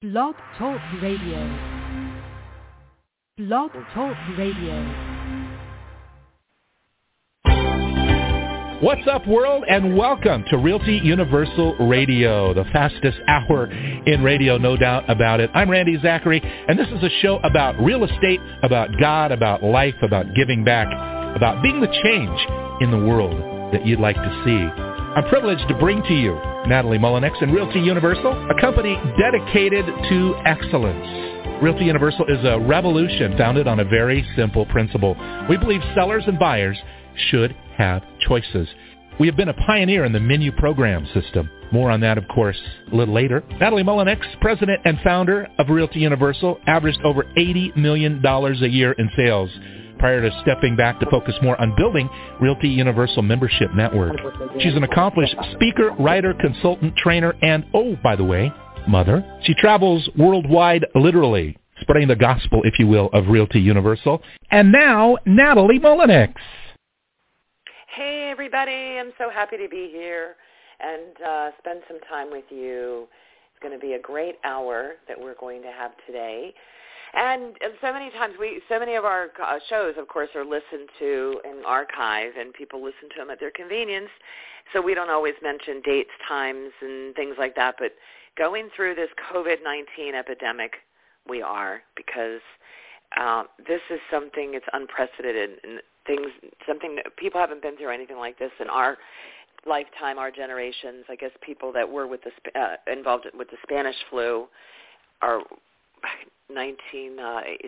Blog Talk Radio. Blog Talk Radio. What's up, world, and welcome to Realty Universal Radio, the fastest hour in radio, no doubt about it. I'm Randy Zachary, and this is a show about real estate, about God, about life, about giving back, about being the change in the world that you'd like to see. I'm privileged to bring to you Natalie Mullinex and Realty Universal, a company dedicated to excellence. Realty Universal is a revolution founded on a very simple principle. We believe sellers and buyers should have choices. We have been a pioneer in the menu program system. More on that, of course, a little later. Natalie Mullinex, president and founder of Realty Universal, averaged over $80 million a year in sales prior to stepping back to focus more on building Realty Universal membership network. She's an accomplished speaker, writer, consultant, trainer, and, oh, by the way, mother. She travels worldwide, literally, spreading the gospel, if you will, of Realty Universal. And now, Natalie Mullinex. Hey, everybody. I'm so happy to be here and spend some time with you. It's going to be a great hour that we're going to have today. And so many times, so many of our shows, of course, are listened to in archive, and people listen to them at their convenience. So we don't always mention dates, times, and things like that. But going through this COVID-19 epidemic, we are, because this is something, it's unprecedented, and something that people haven't been through anything like this in our lifetime, our generations. I guess people that were with involved with the Spanish flu are 16,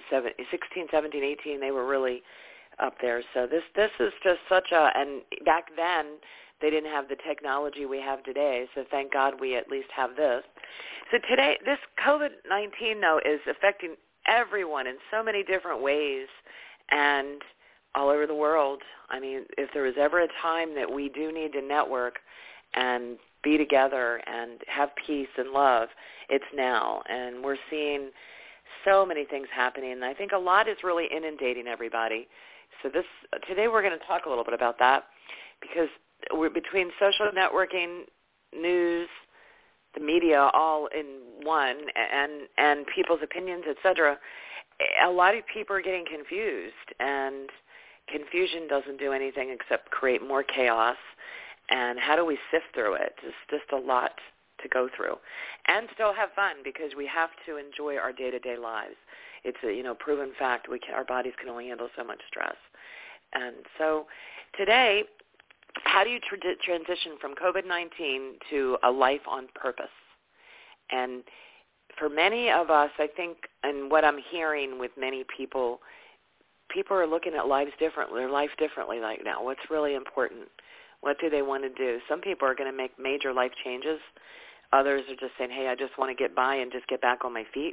17, 18. They were really up there. So this is just such a, and back then they didn't have the technology we have today. So thank God we at least have this. So today, this COVID-19 though is affecting everyone in so many different ways, and all over the world. I mean, if there was ever a time that we do need to network and be together and have peace and love, it's now. And we're seeing so many things happening, and I think a lot is really inundating everybody. So today we're going to talk a little bit about that, because we're between social networking, news, the media, all in one, and people's opinions, etc. A lot of people are getting confused, and confusion doesn't do anything except create more chaos. And how do we sift through it? It's just a lot to go through, and still have fun, because we have to enjoy our day-to-day lives. It's a proven fact. Our bodies can only handle so much stress. And so today, how do you transition from COVID-19 to a life on purpose? And for many of us, I think, and what I'm hearing with many people are looking at their life differently right now. What's really important? What do they want to do? Some people are going to make major life changes. Others are just saying, hey, I just want to get by and just get back on my feet.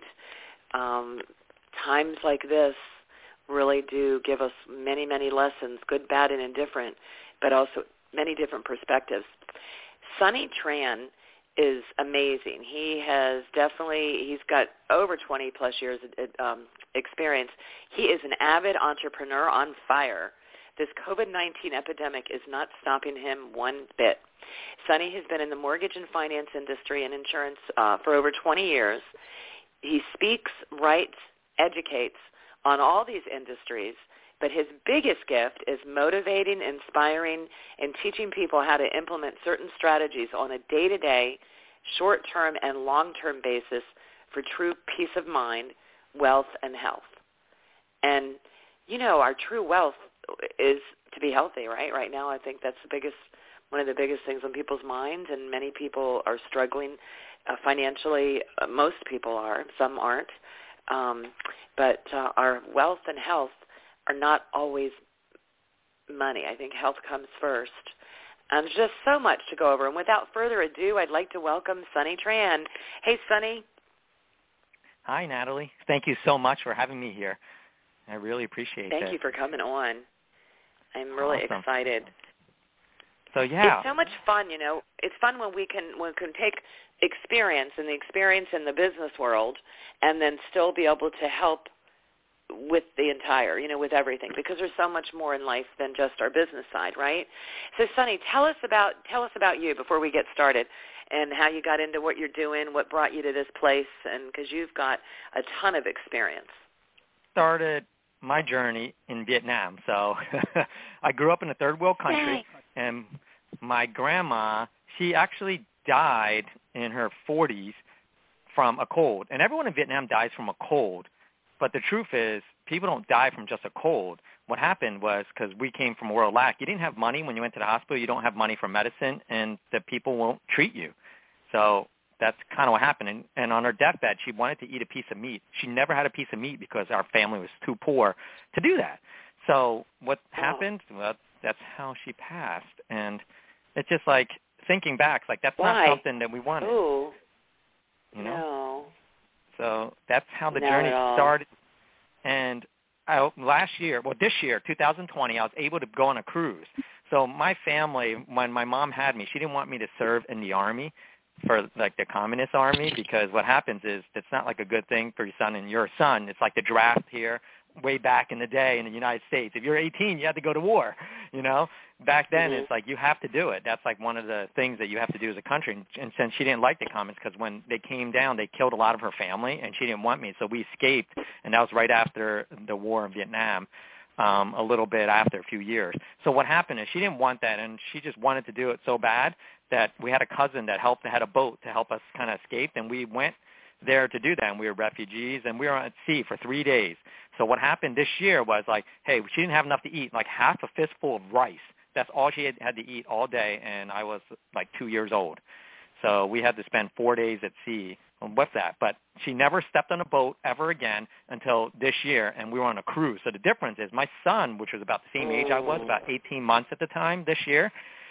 Times like this really do give us many, many lessons, good, bad, and indifferent, but also many different perspectives. Sonny Tran is amazing. He's got over 20 plus years experience. He is an avid entrepreneur on fire. This COVID-19 epidemic is not stopping him one bit. Sonny has been in the mortgage and finance industry and insurance for over 20 years. He speaks, writes, educates on all these industries, but his biggest gift is motivating, inspiring, and teaching people how to implement certain strategies on a day-to-day, short-term, and long-term basis for true peace of mind, wealth, and health. And, our true wealth is to be healthy, right? Right now, I think that's one of the biggest things on people's minds, and many people are struggling financially. Most people are. Some aren't. But our wealth and health are not always money. I think health comes first. And there's just so much to go over. And without further ado, I'd like to welcome Sonny Tran. Hey, Sonny. Hi, Natalie. Thank you so much for having me here. I really appreciate it. Thank you for coming on. I'm really excited. So, yeah. It's so much fun, It's fun when we can take experience and the experience in the business world, and then still be able to help with the entire, with everything, because there's so much more in life than just our business side, right? So, Sonny, tell us about you before we get started. and how you got into what you're doing, what brought you to this place, and because you've got a ton of experience. Started my journey in Vietnam. So I grew up in a third world country, and my grandma, she actually died in her 40s from a cold. And everyone in Vietnam dies from a cold. But the truth is, people don't die from just a cold. What happened was, because we came from a world of lack, you didn't have money when you went to the hospital. You don't have money for medicine, and the people won't treat you. So that's kind of what happened. And on her deathbed, she wanted to eat a piece of meat. She never had a piece of meat because our family was too poor to do that. So what happened? Well, that's how she passed. And it's just like, thinking back, it's like, that's not something that we wanted. Ooh. You know? No. So that's how the journey started. And this year, 2020, I was able to go on a cruise. So my family, when my mom had me, she didn't want me to serve in the army for like the communist army, because what happens is it's not like a good thing for your son and your son. It's like the draft here way back in the day in the United States. If you're 18, you had to go to war, you know. Back then, it's like you have to do it. That's like one of the things that you have to do as a country. And since she didn't like the communists, because when they came down, they killed a lot of her family, and she didn't want me. So we escaped, and that was right after the war in Vietnam, a little bit after, a few years. So what happened is she didn't want that, and she just wanted to do it so bad that we had a cousin that had a boat to help us kind of escape, and we went there to do that, and we were refugees, and we were at sea for 3 days. So what happened this year was like, hey, she didn't have enough to eat, like half a fistful of rice. That's all she had to eat all day, and I was like 2 years old. So we had to spend 4 days at sea with that. But she never stepped on a boat ever again until this year, and we were on a cruise. So the difference is my son, which was about the same age I was, about 18 months at the time this year,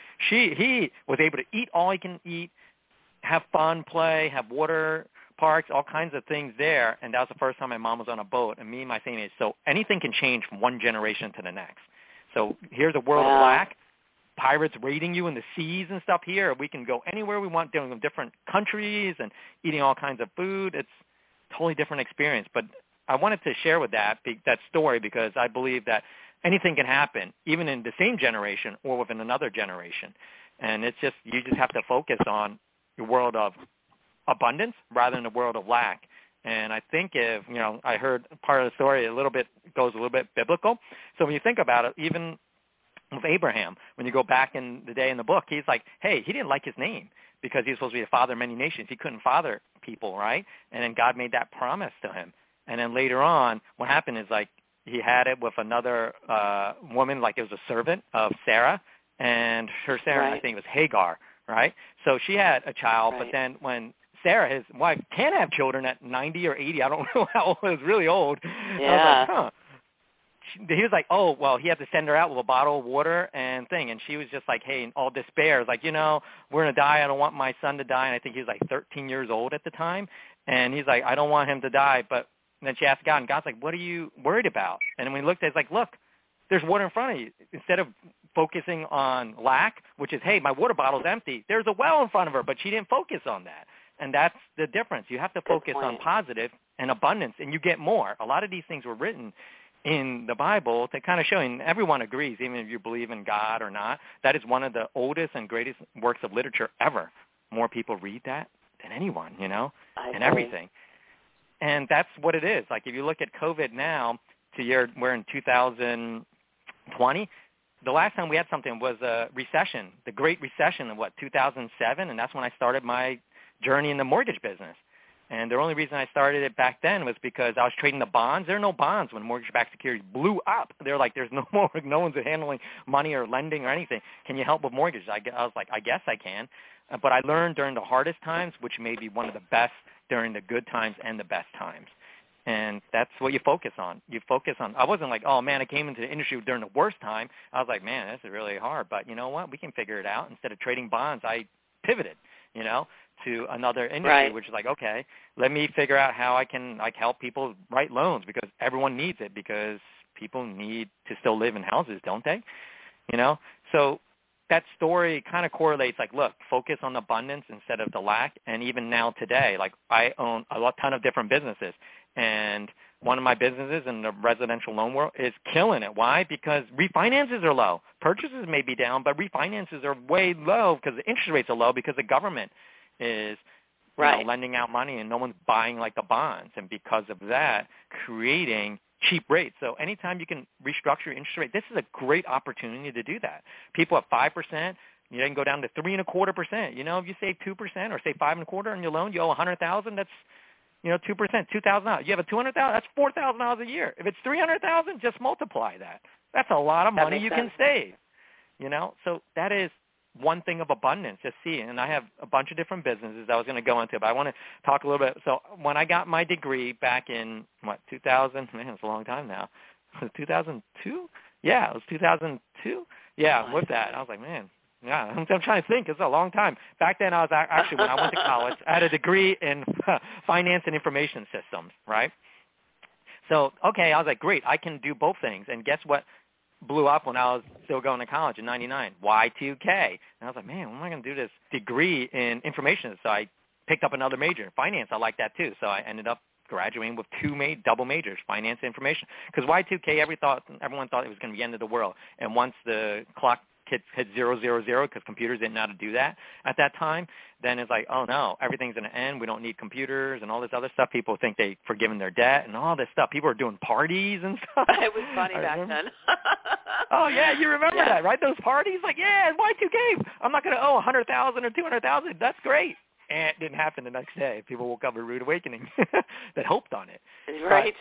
he was able to eat all he can eat, have fun, play, have water parks, all kinds of things there, and that was the first time my mom was on a boat, and me, my same age. So anything can change from one generation to the next. So here's a world of lack, pirates raiding you in the seas and stuff here. We can go anywhere we want, dealing with different countries and eating all kinds of food. It's a totally different experience. But I wanted to share with that story because I believe that anything can happen, even in the same generation or within another generation. And it's just, you just have to focus on your world of abundance rather than the world of lack. And I think if, I heard part of the story goes a little bit biblical. So when you think about it, even with Abraham, when you go back in the day in the book, he's like, hey, he didn't like his name because he was supposed to be the father of many nations. He couldn't father people, right? And then God made that promise to him. And then later on, what happened is like he had it with another woman, like it was a servant of Sarah, and her Sarah, I think it was Hagar, right? So she had a child, but then when Sarah, his wife, can have children at 90 or 80. I don't know how old. It was really old. Yeah. I was like, huh. He was like, oh, well, he had to send her out with a bottle of water and thing. And she was just like, hey, in all despair. Like, we're going to die. I don't want my son to die. And I think he was like 13 years old at the time. And he's like, I don't want him to die. But then she asked God, and God's like, what are you worried about? And when he looked at it, it's like, look, there's water in front of you. Instead of focusing on lack, which is, hey, my water bottle's empty, there's a well in front of her. But she didn't focus on that. And that's the difference. You have to focus on positive and abundance, and you get more. A lot of these things were written in the Bible to kind of show, and everyone agrees, even if you believe in God or not, that is one of the oldest and greatest works of literature ever. More people read that than anyone, and everything. And that's what it is. Like if you look at COVID now, we're in 2020. The last time we had something was a recession, the Great Recession of 2007, and that's when I started my journey in the mortgage business. And the only reason I started it back then was because I was trading the bonds. There are no bonds when mortgage-backed securities blew up. They're like, there's no more, no one's handling money or lending or anything. Can you help with mortgages? I was like, I guess I can. But I learned during the hardest times, which may be one of the best during the good times and the best times. And that's what you focus on. You focus on, I wasn't like, oh, man, I came into the industry during the worst time. I was like, man, this is really hard. But you know what? We can figure it out. Instead of trading bonds, I pivoted, to another industry, which is like, okay, let me figure out how I can help people write loans because everyone needs it because people need to still live in houses, don't they? So that story kind of correlates like, look, focus on abundance instead of the lack. And even now today, like I own a ton of different businesses. And one of my businesses in the residential loan world is killing it. Why? Because refinances are low. Purchases may be down, but refinances are way low because the interest rates are low because the government is you know, lending out money and no one's buying like the bonds. And because of that, creating cheap rates. So anytime you can restructure your interest rate, this is a great opportunity to do that. People at 5%, you can go down to 3.25%. You know, if you save 2% or say 5.25% on your loan, you owe $100,000. That's 2%, $2,000. You have a $200,000. That's $4,000 a year. If it's $300,000, just multiply that. That's a lot of money you can save. You know, so that is one thing of abundance. Just see, and I have a bunch of different businesses I was going to go into, but I want to talk a little bit. So when I got my degree back in 2000, man, it's a long time now. 2002? Yeah, it was 2002. Yeah, with that, I was like, man. Yeah, I'm trying to think. It's a long time. Back then, I was actually, when I went to college, I had a degree in finance and information systems, right? So, okay, I was like, great, I can do both things. And guess what blew up when I was still going to college in 99? Y2K. And I was like, man, when am I going to do this degree in information? So I picked up another major. Finance, I like that too. So I ended up graduating with double majors, finance and information. Because Y2K, everyone thought it was going to be the end of the world. And once the clock hit 000 because computers didn't know how to do that at that time, then it's like, oh no, everything's going to end. We don't need computers and all this other stuff. People think they've forgiven their debt and all this stuff. People are doing parties and stuff. It was funny back then. Oh yeah, you remember that, right? Those parties, like, yeah, Y2K. I'm not going to owe $100,000 or $200,000. That's great. And it didn't happen the next day. People woke up with a rude awakening that hoped on it. Right.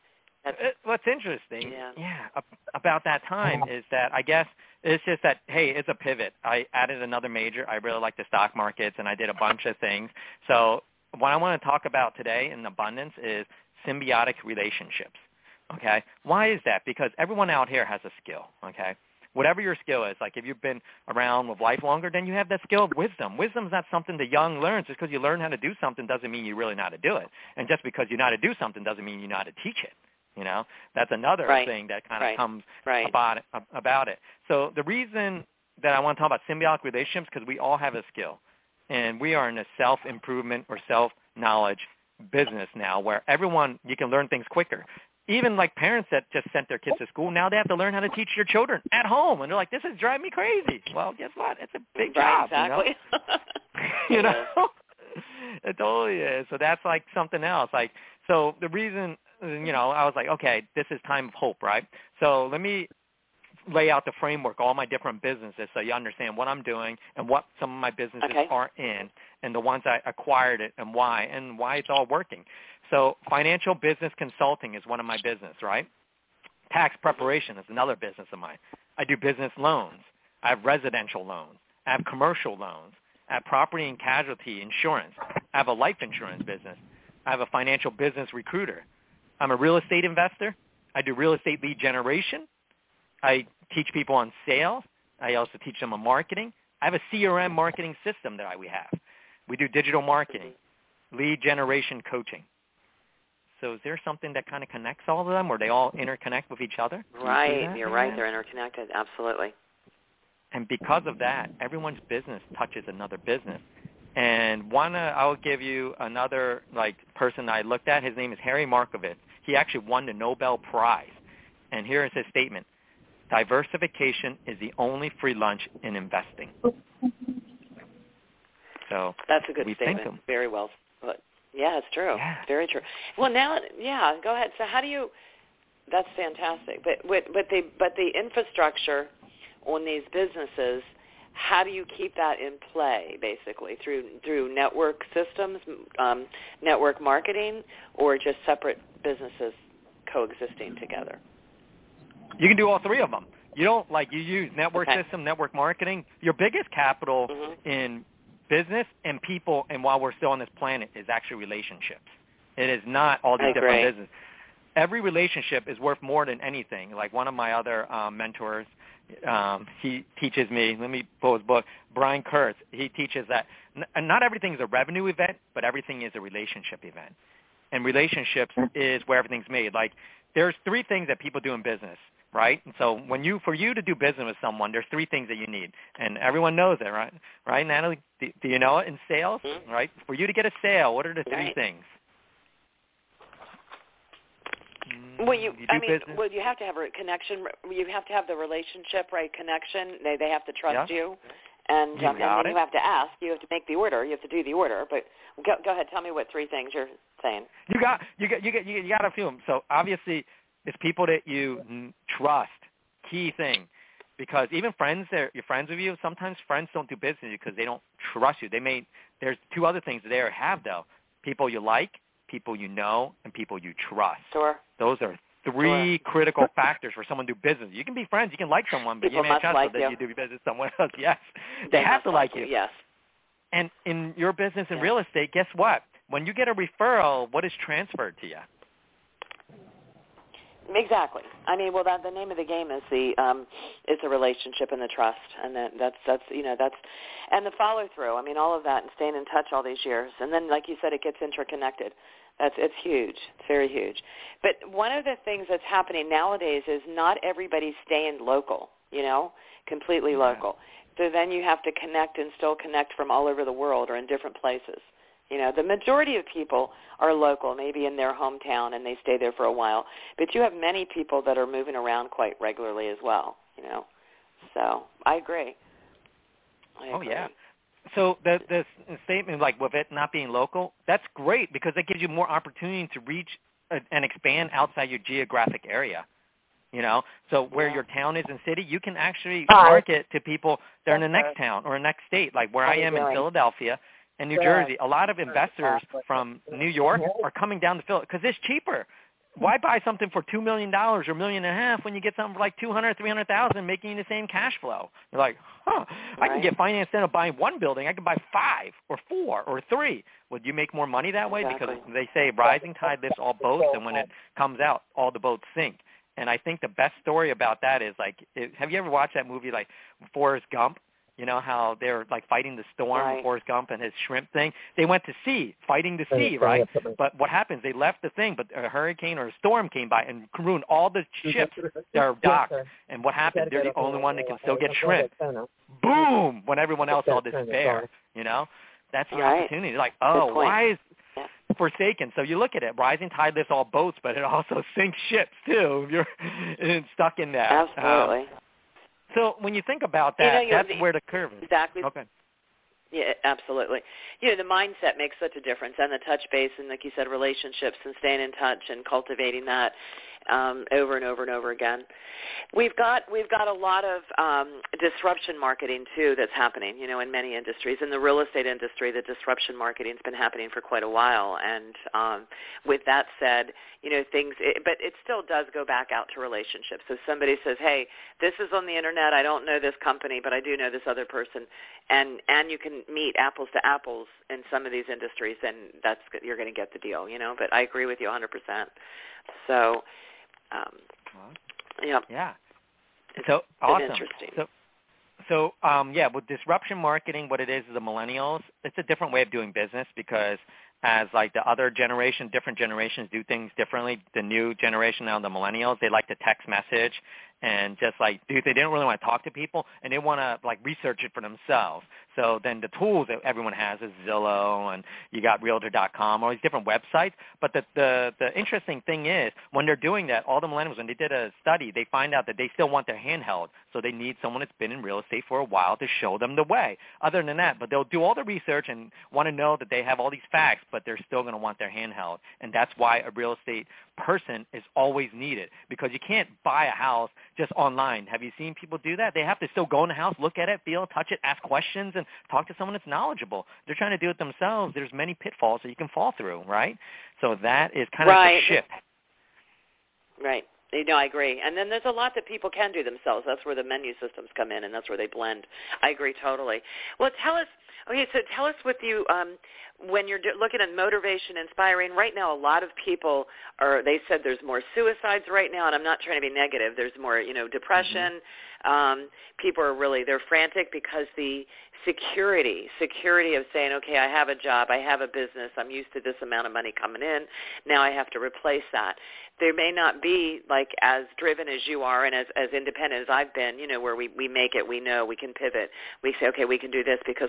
What's interesting, about that time is that I guess it's just that, hey, it's a pivot. I added another major. I really like the stock markets, and I did a bunch of things. So what I want to talk about today in abundance is symbiotic relationships, okay? Why is that? Because everyone out here has a skill, okay? Whatever your skill is, like if you've been around with life longer, then you have that skill of wisdom. Wisdom is not something the young learns. Just because you learn how to do something doesn't mean you really know how to do it. And just because you know how to do something doesn't mean you know how to teach it. You know, that's another thing that kind of comes about it. So the reason that I want to talk about symbiotic relationships because we all have a skill, and we are in a self-improvement or self-knowledge business now where everyone, you can learn things quicker. Even like parents that just sent their kids to school, now they have to learn how to teach their children at home, and they're like, this is driving me crazy. Well, guess what? It's a big job. Exactly. You know, it totally is. So that's like something else. Like, so the reason, you know, I was like, okay, this is time of hope, right? So let me lay out the framework, all my different businesses, so you understand what I'm doing and what some of my businesses are in and the ones I acquired it and why it's all working. So financial business consulting is one of my business, right? Tax preparation is another business of mine. I do business loans. I have residential loans. I have commercial loans. I have property and casualty insurance. I have a life insurance business. I have a financial business recruiter. I'm a real estate investor. I do real estate lead generation. I teach people on sales. I also teach them on marketing. I have a CRM marketing system that we have. We do digital marketing, lead generation coaching. So is there something that kind of connects all of them, or they all interconnect with each other? Right. You're right. They're interconnected. Absolutely. And because of that, everyone's business touches another business. And I'll give you another person I looked at. His name is Harry Markowitz. He actually won the Nobel Prize. And here is his statement. Diversification is the only free lunch in investing. So that's a good statement. Very well put. Yeah, it's true. Yeah. Very true. Well, now, go ahead. So how do you? That's fantastic. But the infrastructure on these businesses, how do you keep that in play, basically, through network systems, network marketing, or just separate businesses coexisting together? You can do all three of them. You don't you use network system, network marketing. Your biggest capital in business and people, and while we're still on this planet, is actually relationships. It is not all these different businesses. Every relationship is worth more than anything. Like one of my other mentors, he teaches me, let me pull his book, Brian Kurtz, he teaches that not everything is a revenue event, but everything is a relationship event. And relationships is where everything's made. Like there's three things that people do in business, right? And so for you to do business with someone, there's three things that you need. And everyone knows it, right? Right, Natalie? Do you know it in sales, right? For you to get a sale, what are the three things? Well, you have to have a connection. You have to have the relationship, right? Connection. They have to trust you, And then you have to ask. You have to make the order. You have to do the order. But go ahead. Tell me what 3 things you're saying. You got a few of them. So obviously, it's people that you trust. Key thing, because even friends, you're friends with you. Sometimes friends don't do business with you because they don't trust you. There's 2 other things they have though: people you like, people you know, and people you trust. Sure. Those are 3 critical factors for someone to do business. You can be friends, you can like someone, but people you may trust like that you do business with someone else. Yes, they have to like you. Yes. And in your business in real estate, guess what? When you get a referral, what is transferred to you? Exactly. I mean, well, the name of the game is the relationship and the trust, and that's and the follow through. I mean, all of that and staying in touch all these years, and then, like you said, it gets interconnected. It's huge. It's very huge. But one of the things that's happening nowadays is not everybody's staying local. Completely local. So then you have to connect and still connect from all over the world or in different places. The majority of people are local, maybe in their hometown, and they stay there for a while. But you have many people that are moving around quite regularly as well, So I agree. Oh, yeah. So the statement, like with it not being local, that's great because it gives you more opportunity to reach and expand outside your geographic area. So where your town is and city, you can actually market to people that are in the next town or next state, like where I am in Philadelphia and New Jersey. A lot of investors from New York are coming down to Philly because it's cheaper. Why buy something for $2 million or $1.5 million when you get something for like $200,000, $300,000 making the same cash flow? You're like, I can get financed instead of buying 1 building. I can buy 5 or 4 or 3. Would you make more money that way? Because they say rising tide lifts all boats, and when it comes out, all the boats sink. And I think the best story about that is have you ever watched that movie like Forrest Gump? How they're like fighting the storm, Forrest Gump and his shrimp thing. They went to sea, fighting the sea, right? But what happens? They left the thing, but a hurricane or a storm came by and ruined all the ships that are docked. And what happened? They're the only one that can still get shrimp. Boom! When everyone else all despair, that's the opportunity. Like, why is Forsaken? So you look at it, rising tide lifts all boats, but it also sinks ships too. You're stuck in that. Absolutely. So when you think about that, that's where the curve is. Exactly. Okay. Yeah, absolutely. The mindset makes such a difference, and the touch base, and like you said, relationships, and staying in touch and cultivating that over and over and over again. We've got a lot of disruption marketing too that's happening, in many industries. In the real estate industry, the disruption marketing's been happening for quite a while. And with that said, but it still does go back out to relationships. So somebody says, "Hey, this is on the internet. I don't know this company, but I do know this other person," and you can meet apples to apples in some of these industries, and you're going to get the deal, But I agree with you 100%. So. Yeah. So awesome. Interesting. So with disruption marketing, what it is the millennials, it's a different way of doing business because as like the other generation, different generations do things differently. The new generation now, the millennials, they like to text message and just like they didn't really want to talk to people and they want to like research it for themselves. So then the tools that everyone has is Zillow and you got Realtor.com, all these different websites. But the interesting thing is when they're doing that, all the millennials, when they did a study, they find out that they still want their handheld. So they need someone that's been in real estate for a while to show them the way. Other than that, but they'll do all the research and want to know that they have all these facts, but they're still going to want their handheld. And that's why a real estate person is always needed because you can't buy a house just online. Have you seen people do that? They have to still go in the house, look at it, feel, touch it, ask questions, and talk to someone that's knowledgeable. They're trying to do it themselves. There's many pitfalls that you can fall through, right? So that is kind of the shift. Right. I agree. And then there's a lot that people can do themselves. That's where the menu systems come in, and that's where they blend. I agree totally. Well, tell us with you, when you're looking at motivation, inspiring, right now a lot of people they said there's more suicides right now, and I'm not trying to be negative. There's more, depression. Mm-hmm. People are they're frantic because the security of saying, okay, I have a job, I have a business, I'm used to this amount of money coming in, now I have to replace that. They may not be like as driven as you are and as independent as I've been, where we make it, we know, we can pivot. We say, okay, we can do this because all of our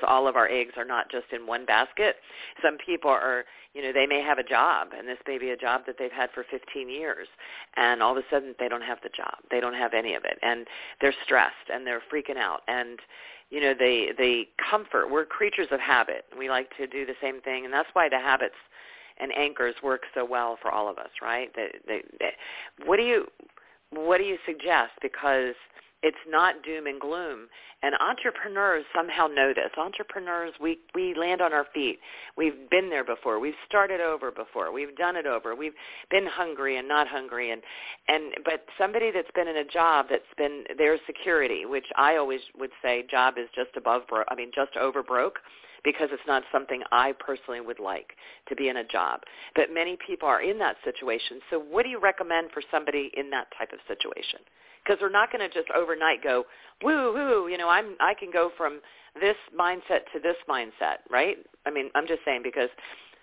eggs are not just in one basket. Some people are, they may have a job, and this may be a job that they've had for 15 years, and all of a sudden they don't have the job. They don't have any of it, and they're stressed, and they're freaking out, and the comfort. We're creatures of habit. We like to do the same thing, and that's why the habits and anchors work so well for all of us, right? What do you suggest? Because it's not doom and gloom, and entrepreneurs somehow know this. Entrepreneurs, we land on our feet. We've been there before. We've started over before. We've done it over. We've been hungry and not hungry, but somebody that's been in a job that's been their security, which I always would say job is just just over broke, because it's not something I personally would like to be in a job. But many people are in that situation. So what do you recommend for somebody in that type of situation? Because they're not going to just overnight go, woo, I can go from this mindset to this mindset, right? I mean, I'm just saying because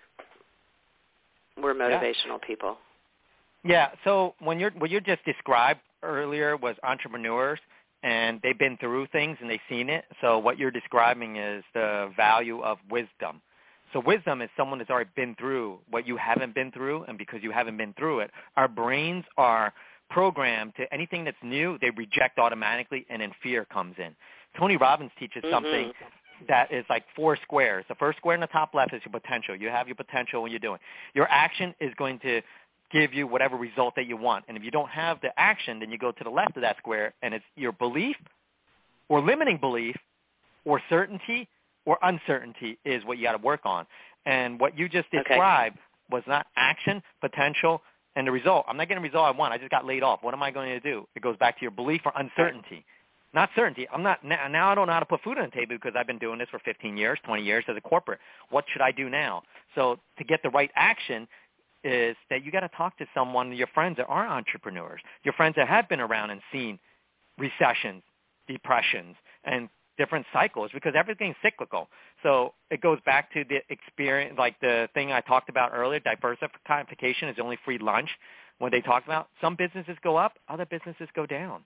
we're motivational people. Yeah, so what you just described earlier was entrepreneurs, and they've been through things and they've seen it. So what you're describing is the value of wisdom. So wisdom is someone that's already been through what you haven't been through, and because you haven't been through it, our brains are programmed to anything that's new, they reject automatically, and then fear comes in. Tony Robbins teaches something that is like 4 squares. The first square in the top left is your potential. You have your potential when you're doing. Your action is going to give you whatever result that you want. And if you don't have the action, then you go to the left of that square, and it's your belief or limiting belief or certainty or uncertainty is what you got to work on. And what you just described was not action, potential, and the result. I'm not getting the result I want. I just got laid off. What am I going to do? It goes back to your belief or uncertainty. Not certainty. Now I don't know how to put food on the table because I've been doing this for 15 years, 20 years as a corporate. What should I do now? So to get the right action is that you got to talk to someone, your friends that are entrepreneurs, your friends that have been around and seen recessions, depressions, and different cycles, because everything's cyclical. So it goes back to the experience, like the thing I talked about earlier, diversification is the only free lunch. When they talk about some businesses go up, other businesses go down.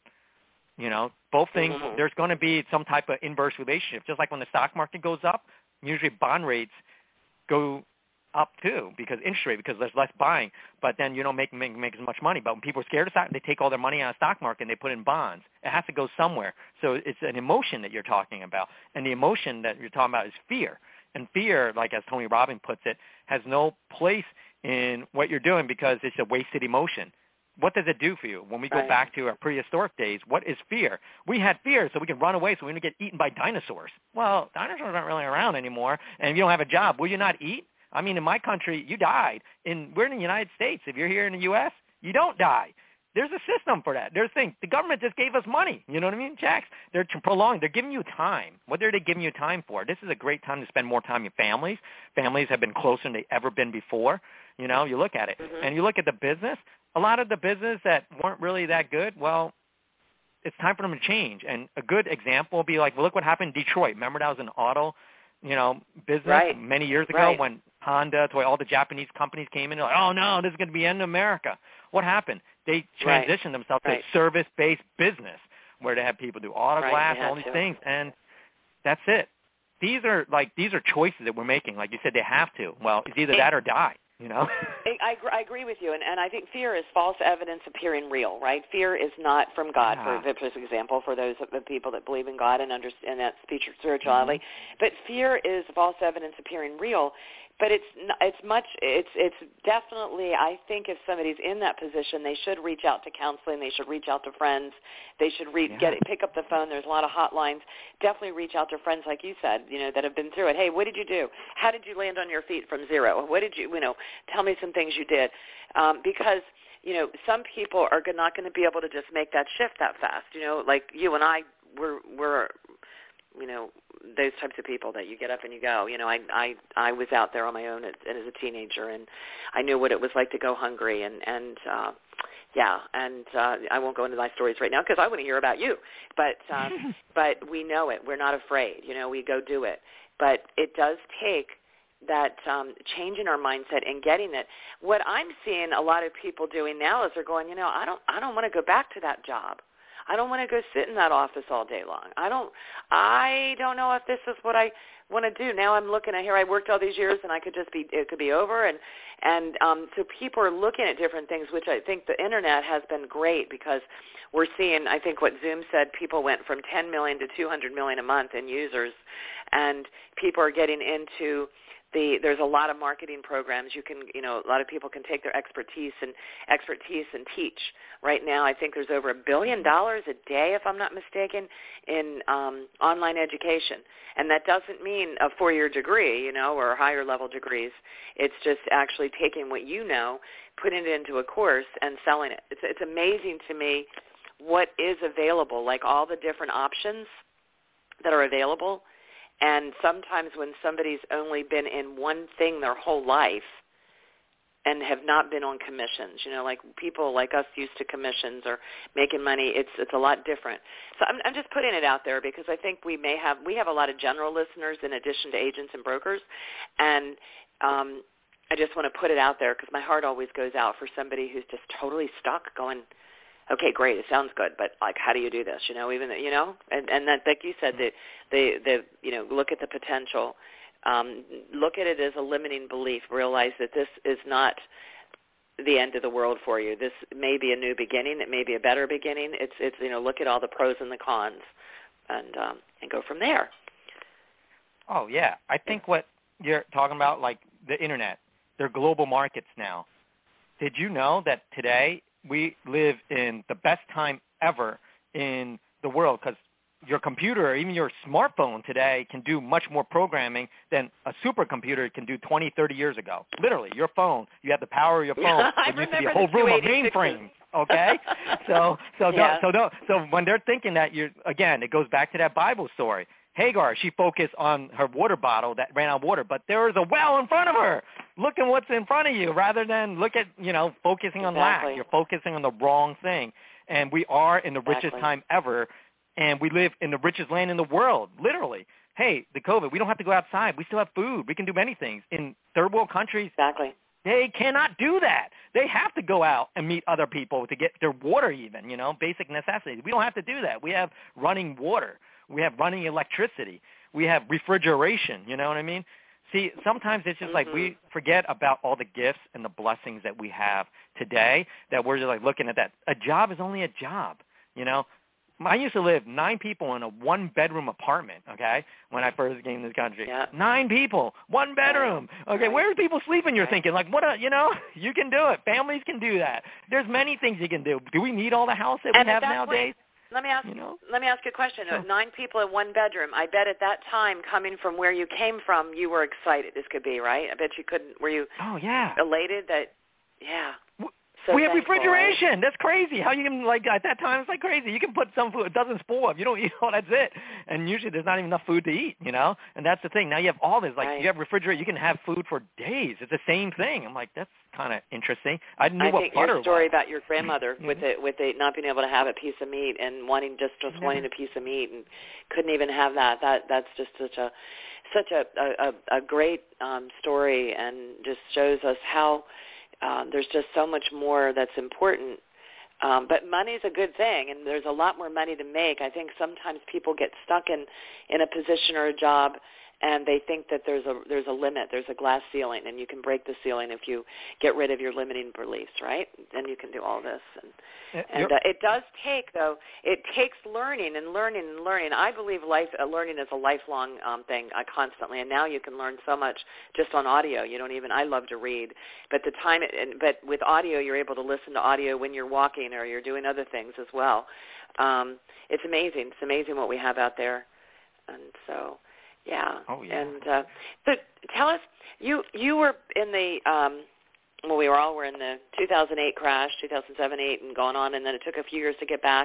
Both things, there's going to be some type of inverse relationship. Just like when the stock market goes up, usually bond rates go up too because interest rate, because there's less buying, but then you don't make as much money. But when people are scared of stock, they take all their money out of the stock market and they put it in bonds. It has to go somewhere. So it's an emotion that you're talking about, and the emotion that you're talking about is fear. And fear, like as Tony Robbins puts it, has no place in what you're doing because it's a wasted emotion. What does it do for you? When we go back to our prehistoric days, what is fear? We had fear so we could run away so we didn't get eaten by dinosaurs. Well, dinosaurs aren't really around anymore, and if you don't have a job, will you not eat? I mean, in my country, you died. We're in the United States. If you're here in the U.S., you don't die. There's a system for that. There's things. The government just gave us money. You know what I mean, Jax? They're prolonged. They're giving you time. What are they giving you time for? This is a great time to spend more time with families. Families have been closer than they've ever been before. You look at it. And you look at the business. A lot of the business that weren't really that good, well, it's time for them to change. And a good example would be like, well, look what happened in Detroit. Remember that was an auto business many years ago when Honda, Toyota, all the Japanese companies came in and like, oh, no, this is going to be the end of America. What happened? They transitioned themselves to a service-based business where they have people do auto glass and all these things, and that's it. These are choices that we're making. Like you said, they have to. Well, it's either that or die. I agree with you, and I think fear is false evidence appearing real, right? Fear is not from God, for example, for those people that believe in God and understand that spirituality. But fear is false evidence appearing real. But it's definitely, I think if somebody's in that position, they should reach out to counseling. They should reach out to friends. They should pick up the phone. There's a lot of hotlines. Definitely reach out to friends, like you said, that have been through it. Hey, what did you do? How did you land on your feet from zero? What did you, tell me some things you did. Because, some people are not going to be able to just make that shift that fast. Like you and I were those types of people that you get up and you go. I was out there on my own as a teenager, and I knew what it was like to go hungry, and I won't go into my stories right now because I want to hear about you. But but we know it. We're not afraid. We go do it. But it does take that change in our mindset and getting it. What I'm seeing a lot of people doing now is they're going, I don't want to go back to that job. I don't want to go sit in that office all day long. I don't know if this is what I want to do. Now I'm looking at here. I worked all these years, and it could be over. And so people are looking at different things, which I think the internet has been great because we're seeing, I think what Zoom said, people went from 10 million to 200 million a month in users, and people are getting into there's a lot of marketing programs. A lot of people can take their expertise and teach. Right now, I think there's over $1 billion a day, if I'm not mistaken, in online education. And that doesn't mean a 4-year degree, or higher level degrees. It's just actually taking what you know, putting it into a course and selling it. It's amazing to me what is available, like all the different options that are available. And sometimes when somebody's only been in one thing their whole life and have not been on commissions, like people like us used to commissions or making money, it's a lot different. So I'm just putting it out there because I think we have a lot of general listeners in addition to agents and brokers, and I just want to put it out there because my heart always goes out for somebody who's just totally stuck going, okay, great, it sounds good, but like, how do you do this? And that, like you said, look at the potential, look at it as a limiting belief. Realize that this is not the end of the world for you. This may be a new beginning. It may be a better beginning. It's look at all the pros and the cons, and go from there. Oh yeah, I think what you're talking about, like the internet, they're global markets now. Did you know that today we live in the best time ever in the world because your computer or even your smartphone today can do much more programming than a supercomputer can do 20, 30 years ago. Literally, your phone, you have the power of your phone. It used to be a whole room of mainframes. Okay, so when they're thinking that it goes back to that Bible story. Hagar, she focused on her water bottle that ran out of water, but there was a well in front of her. Look at what's in front of you rather than look at, focusing on lack. You're focusing on the wrong thing. And we are in the richest time ever, and we live in the richest land in the world, literally. Hey, the COVID, we don't have to go outside. We still have food. We can do many things. In third world countries, they cannot do that. They have to go out and meet other people to get their water even, basic necessities. We don't have to do that. We have running water. We have running electricity. We have refrigeration. You know what I mean? See, sometimes it's just like we forget about all the gifts and the blessings that we have today, that we're just like looking at that. A job is only a job, I used to live 9 people in a 1-bedroom apartment, okay, when I first came to this country. Yeah. 9 people, 1 bedroom. Okay, where do people sleeping? You're thinking, like, you can do it. Families can do that. There's many things you can do. Do we need all the house that we have nowadays? Let me ask you a question. Sure. 9 people in 1 bedroom. I bet at that time, coming from where you came from, you were excited. This could be, right? I bet you couldn't. Were you elated that, So we have refrigeration. Right? That's crazy. How you can, at that time, it's like crazy. You can put some food. It doesn't spoil. If you don't eat all, that's it. And usually there's not even enough food to eat, And that's the thing. Now you have all this. You have refrigerator. You can have food for days. It's the same thing. I'm like, that's kind of interesting. I knew what butter was. I think your story about your grandmother with it not being able to have a piece of meat and wanting a piece of meat and couldn't even have that. That's just such a great story, and just shows us how there's just so much more that's important. But money's a good thing, and there's a lot more money to make. I think sometimes people get stuck in a position or a job, and they think that there's a limit, there's a glass ceiling, and you can break the ceiling if you get rid of your limiting beliefs, right? Then you can do all this. And it does take, though, it takes learning and learning and learning. I believe learning is a lifelong thing, constantly, and now you can learn so much just on audio. I love to read, but but with audio, you're able to listen to audio when you're walking or you're doing other things as well. It's amazing. It's amazing what we have out there, and so. Yeah. Oh, yeah. And so tell us, you were in the we all were in the 2008 crash, 2007-8, and going on, and then it took a few years to get back.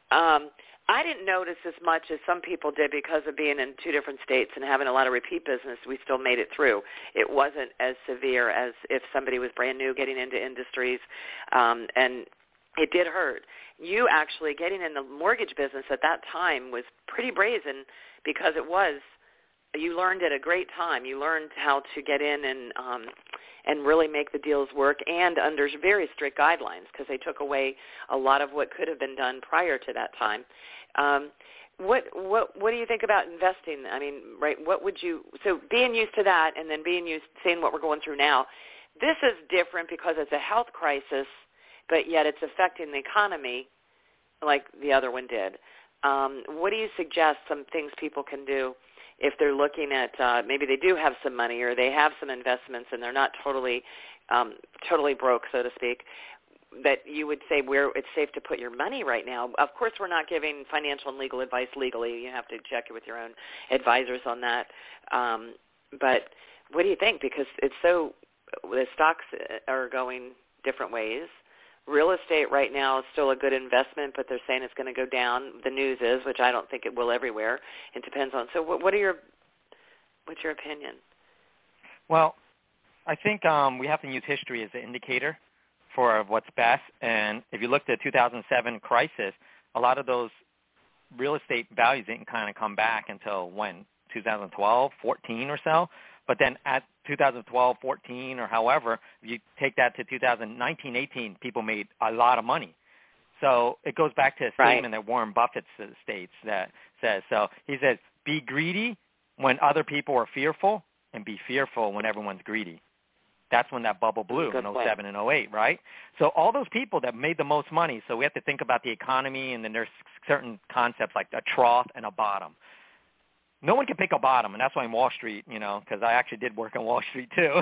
I didn't notice as much as some people did because of being in 2 different states and having a lot of repeat business. We still made it through. It wasn't as severe as if somebody was brand new getting into industries, and it did hurt. You actually getting in the mortgage business at that time was pretty brazen because it was you learned at a great time. You learned how to get in and really make the deals work, and under very strict guidelines, because they took away a lot of what could have been done prior to that time. What do you think about investing? I mean, right? What would you? So being used to that, and then seeing what we're going through now, this is different because it's a health crisis, but yet it's affecting the economy, like the other one did. What do you suggest? Some things people can do if they're looking at maybe they do have some money or they have some investments and they're not totally broke, so to speak, that you would say where it's safe to put your money right now. Of course, we're not giving financial and legal advice legally. You have to check it with your own advisors on that. But what do you think? Because the stocks are going different ways. Real estate right now is still a good investment, but they're saying it's going to go down. The news is, which I don't think it will everywhere. It depends on. So what's your opinion? Well, I think we have to use history as an indicator for what's best. And if you looked at the 2007 crisis, a lot of those real estate values didn't kind of come back until when? 2012, 14 or so. But then at 2012, 14, or however, if you take that to 2019, 18, people made a lot of money. So it goes back to a statement that Warren Buffett states that says, so he says, be greedy when other people are fearful and be fearful when everyone's greedy. That's when that bubble blew in 07 and 08, right? So all those people that made the most money, so we have to think about the economy, and then there's certain concepts like a trough and a bottom. No one can pick a bottom, and that's why in Wall Street, because I actually did work on Wall Street too,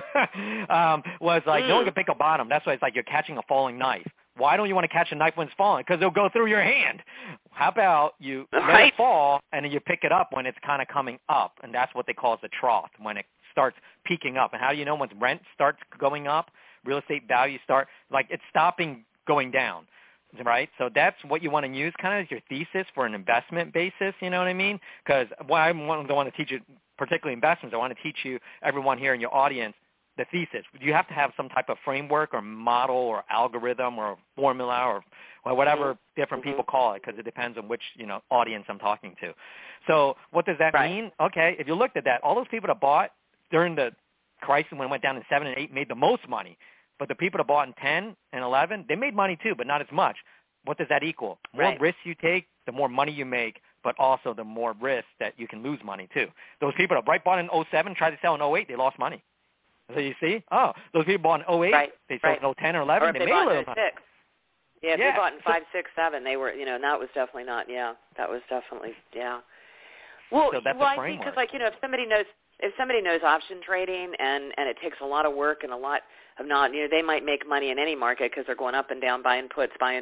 was like no one can pick a bottom. That's why it's like you're catching a falling knife. Why don't you want to catch a knife when it's falling? Because it'll go through your hand. How about you let it fall, and then you pick it up when it's kind of coming up, and that's what they call the trough, when it starts peaking up. And how do you know when rent starts going up, real estate values start, like it's stopping going down? Right, so that's what you want to use kind of as your thesis for an investment basis, you know what I mean? Because what I don't want to teach you, particularly investments, I want to teach you, everyone here in your audience, the thesis. You have to have some type of framework or model or algorithm or formula or whatever different people call it, because it depends on which audience I'm talking to. So what does that mean? Okay, if you looked at that, all those people that bought during the crisis when it went down in 7 and 8 made the most money. But the people that bought in 10 and 11, they made money too, but not as much. What does that equal? More risks you take, the more money you make, but also the more risk that you can lose money too. Those people that bought in 07, tried to sell in 08, they lost money. So you see? Oh, those people bought in 08, they sold in 10 or 11, they made a little money. Yeah, if they bought in 5, 6, 7, they were, and that was definitely not, that was definitely, Well, so that's I think because, if somebody knows option trading and it takes a lot of work and a lot of they might make money in any market because they're going up and down, buying puts, buying,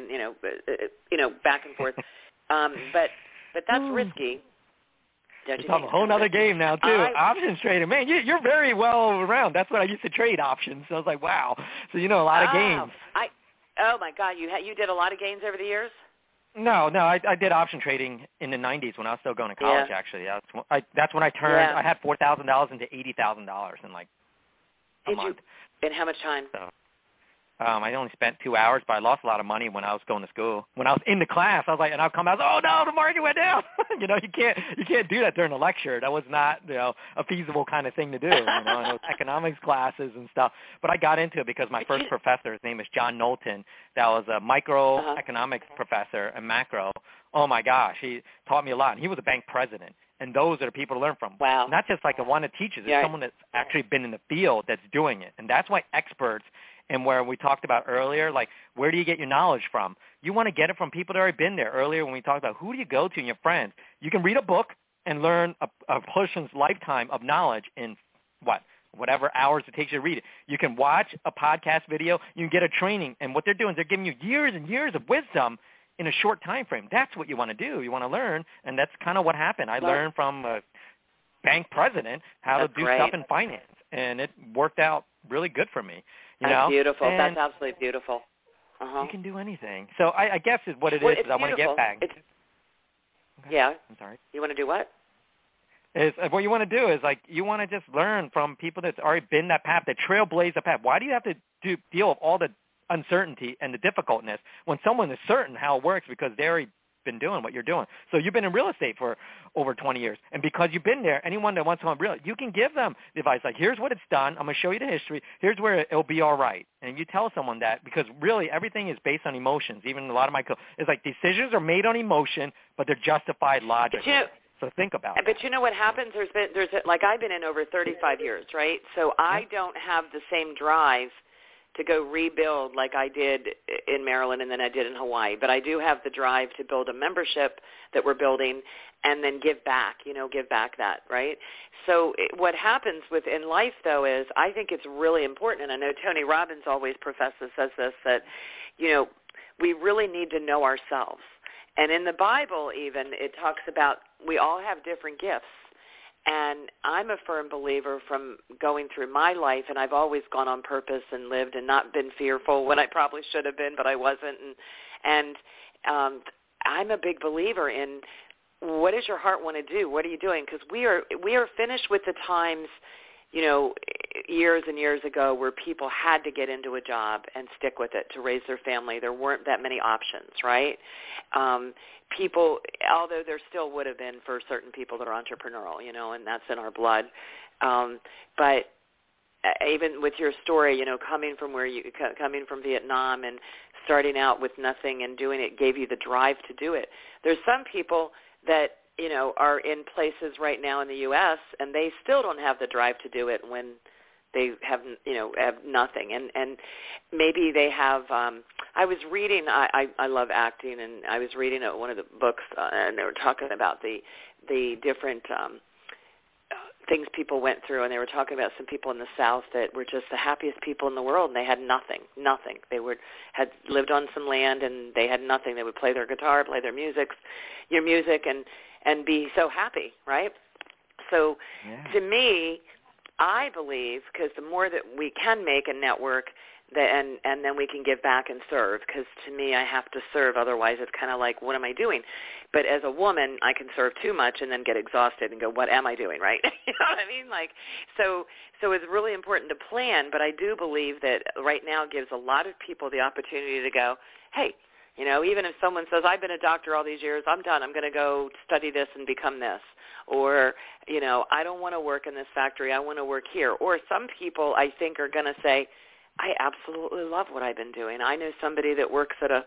back and forth. But that's risky. It's a whole other game now too. Options trading, man, you're very well around. That's what I used to trade, options. So I was like, wow. So a lot of games. Oh my God, you did a lot of games over the years? No, I did option trading in the 90s when I was still going to college. Actually, that's when I turned. I had $4,000 into $80,000 in like a month. In how much time? So, I only spent 2 hours, but I lost a lot of money when I was going to school. When I was in the class, I was like, and I'd come out, oh no, the market went down. You can't do that during a lecture. That was not, a feasible kind of thing to do. In those economics classes and stuff. But I got into it because my first professor, his name is John Knowlton, that was a microeconomics professor and macro. Oh my gosh, he taught me a lot. And he was a bank president. And those are the people to learn from. Wow. Not just like one that teaches. It's someone that's actually been in the field that's doing it. And that's why experts, and where we talked about earlier, like where do you get your knowledge from? You want to get it from people that already been there. Earlier when we talked about who do you go to and your friends. You can read a book and learn a person's lifetime of knowledge in whatever hours it takes you to read it. You can watch a podcast video. You can get a training. And what they're doing is they're giving you years and years of wisdom in a short time frame. That's what you want to do. You want to learn, and that's kind of what happened. I learned from a bank president how to do stuff in finance, and it worked out really good for me. That's beautiful. And that's absolutely beautiful. You can do anything. So I guess what it is I want to get back. Yeah. I'm sorry. You want to do what? What you want to do is you want to just learn from people that's already been that path, that trailblaze the path. Why do you have to deal with all the uncertainty and the difficultness when someone is certain how it works because they already been doing what you're doing. So you've been in real estate for over 20 years. And because you've been there, anyone that wants to come real, you can give them the advice like, here's what it's done. I'm going to show you the history. Here's where it'll be all right. And you tell someone that, because really everything is based on emotions. Even a lot of my it's like decisions are made on emotion, but they're justified logically. So think about it. But you know what happens? Like I've been in over 35 years, right? So I don't have the same drive to go rebuild like I did in Maryland and then I did in Hawaii. But I do have the drive to build a membership that we're building and then give back that, right? So what happens in life, though, is I think it's really important, and I know Tony Robbins always says this, that, we really need to know ourselves. And in the Bible even, it talks about we all have different gifts. And I'm a firm believer from going through my life, and I've always gone on purpose and lived and not been fearful when I probably should have been, but I wasn't. And I'm a big believer in what does your heart want to do? What are you doing? Because we are finished with the times, years and years ago where people had to get into a job and stick with it to raise their family. There weren't that many options, right? People, although there still would have been for certain people that are entrepreneurial, and that's in our blood. But even with your story, coming from Vietnam and starting out with nothing and doing it gave you the drive to do it. There's some people that, are in places right now in the U.S. and they still don't have the drive to do it when they have nothing. And maybe they have, I was reading, I love acting, and I was reading one of the books, and they were talking about the different things people went through, and they were talking about some people in the South that were just the happiest people in the world, and they had nothing. They had lived on some land, and they had nothing. They would play their guitar, play their music, and be so happy, right? So to me, I believe, because the more that we can make a network, and then we can give back and serve, because to me I have to serve, otherwise it's kind of like, what am I doing? But as a woman, I can serve too much and then get exhausted and go, what am I doing, right? You know what I mean? So it's really important to plan, but I do believe that right now gives a lot of people the opportunity to go, hey, even if someone says, I've been a doctor all these years, I'm done, I'm going to go study this and become this. Or, I don't want to work in this factory, I want to work here. Or some people, I think, are going to say, I absolutely love what I've been doing. I know somebody that works at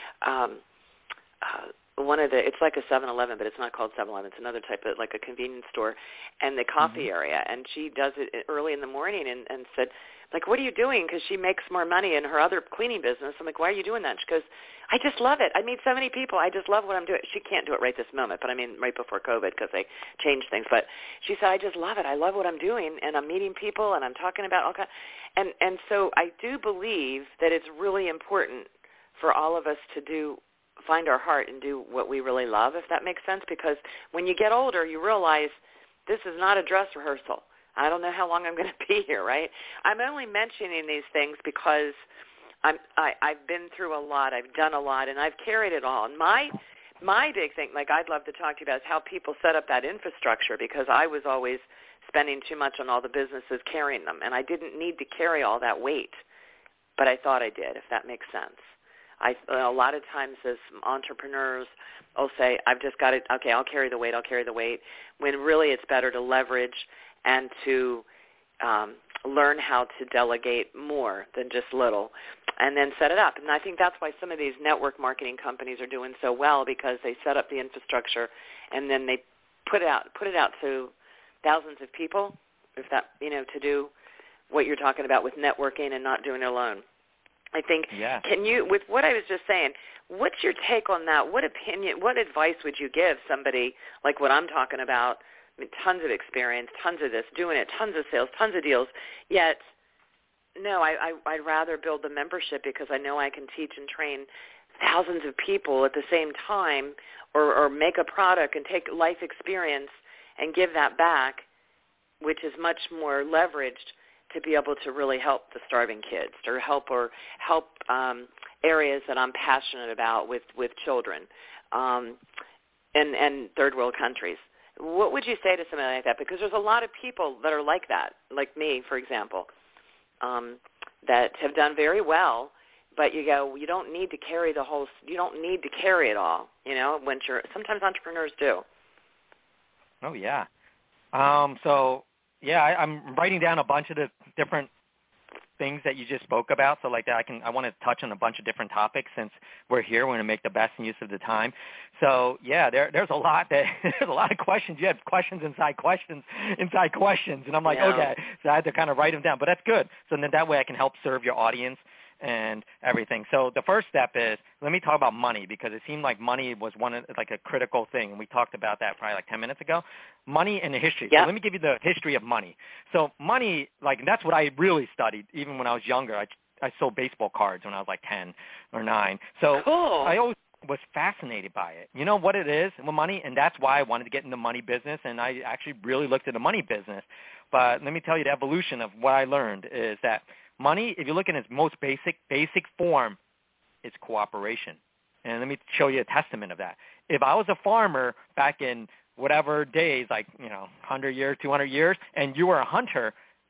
it's like a 7-Eleven, but it's not called 7-Eleven. It's another type of, like a convenience store, and the coffee area. And she does it early in the morning and said, like, what are you doing? Because she makes more money in her other cleaning business. I'm like, why are you doing that? She goes, I just love it. I meet so many people. I just love what I'm doing. She can't do it right this moment, but I mean right before COVID because they changed things. But she said, I just love it. I love what I'm doing, and I'm meeting people, and I'm talking about all kinds. And so I do believe that it's really important for all of us to find our heart and do what we really love, if that makes sense, because when you get older, you realize this is not a dress rehearsal. I don't know how long I'm going to be here, right? I'm only mentioning these things because I've been through a lot. I've done a lot, and I've carried it all. And my big thing, like I'd love to talk to you about, is how people set up that infrastructure, because I was always spending too much on all the businesses carrying them, and I didn't need to carry all that weight, but I thought I did, if that makes sense. A lot of times as entrepreneurs will say, I've just got it, okay, I'll carry the weight, when really it's better to leverage and to learn how to delegate more than just little, and then set it up. And I think that's why some of these network marketing companies are doing so well, because they set up the infrastructure and then they put it out to thousands of people, if that, to do what you're talking about with networking and not doing it alone. I think, Can you, with what I was just saying, what's your take on that? What opinion, what advice would you give somebody like what I'm talking about? I mean, tons of experience, tons of this, doing it, tons of sales, tons of deals, yet, no, I'd rather build the membership because I know I can teach and train thousands of people at the same time, or make a product and take life experience and give that back, which is much more leveraged to be able to really help the starving kids, or help areas that I'm passionate about with children and third world countries. What would you say to somebody like that? Because there's a lot of people that are like that, like me, for example, that have done very well, But you don't need to carry it all, sometimes entrepreneurs do. Oh, yeah. I'm writing down a bunch of the different things that you just spoke about. So like that, I want to touch on a bunch of different topics since we're here. We're going to make the best use of the time. So yeah, there's a lot of questions. You have questions inside questions. And I'm like, okay. So I had to kind of write them down, but that's good. So then that way I can help serve your audience and everything. So the first step is, let me talk about money, because it seemed like money was a critical thing, and we talked about that probably like 10 minutes ago. Money and the history. Yep. So let me give you the history of money. So money, that's what I really studied even when I was younger. I sold baseball cards when I was like 10 or 9. So cool. I always was fascinated by it. You know what it is with money, and that's why I wanted to get in the money business, and I actually really looked at the money business. But let me tell you, the evolution of what I learned is that money, if you look in its most basic form, it's cooperation. And let me show you a testament of that. If I was a farmer back in whatever days, 100 years, 200 years, and you were a hunter,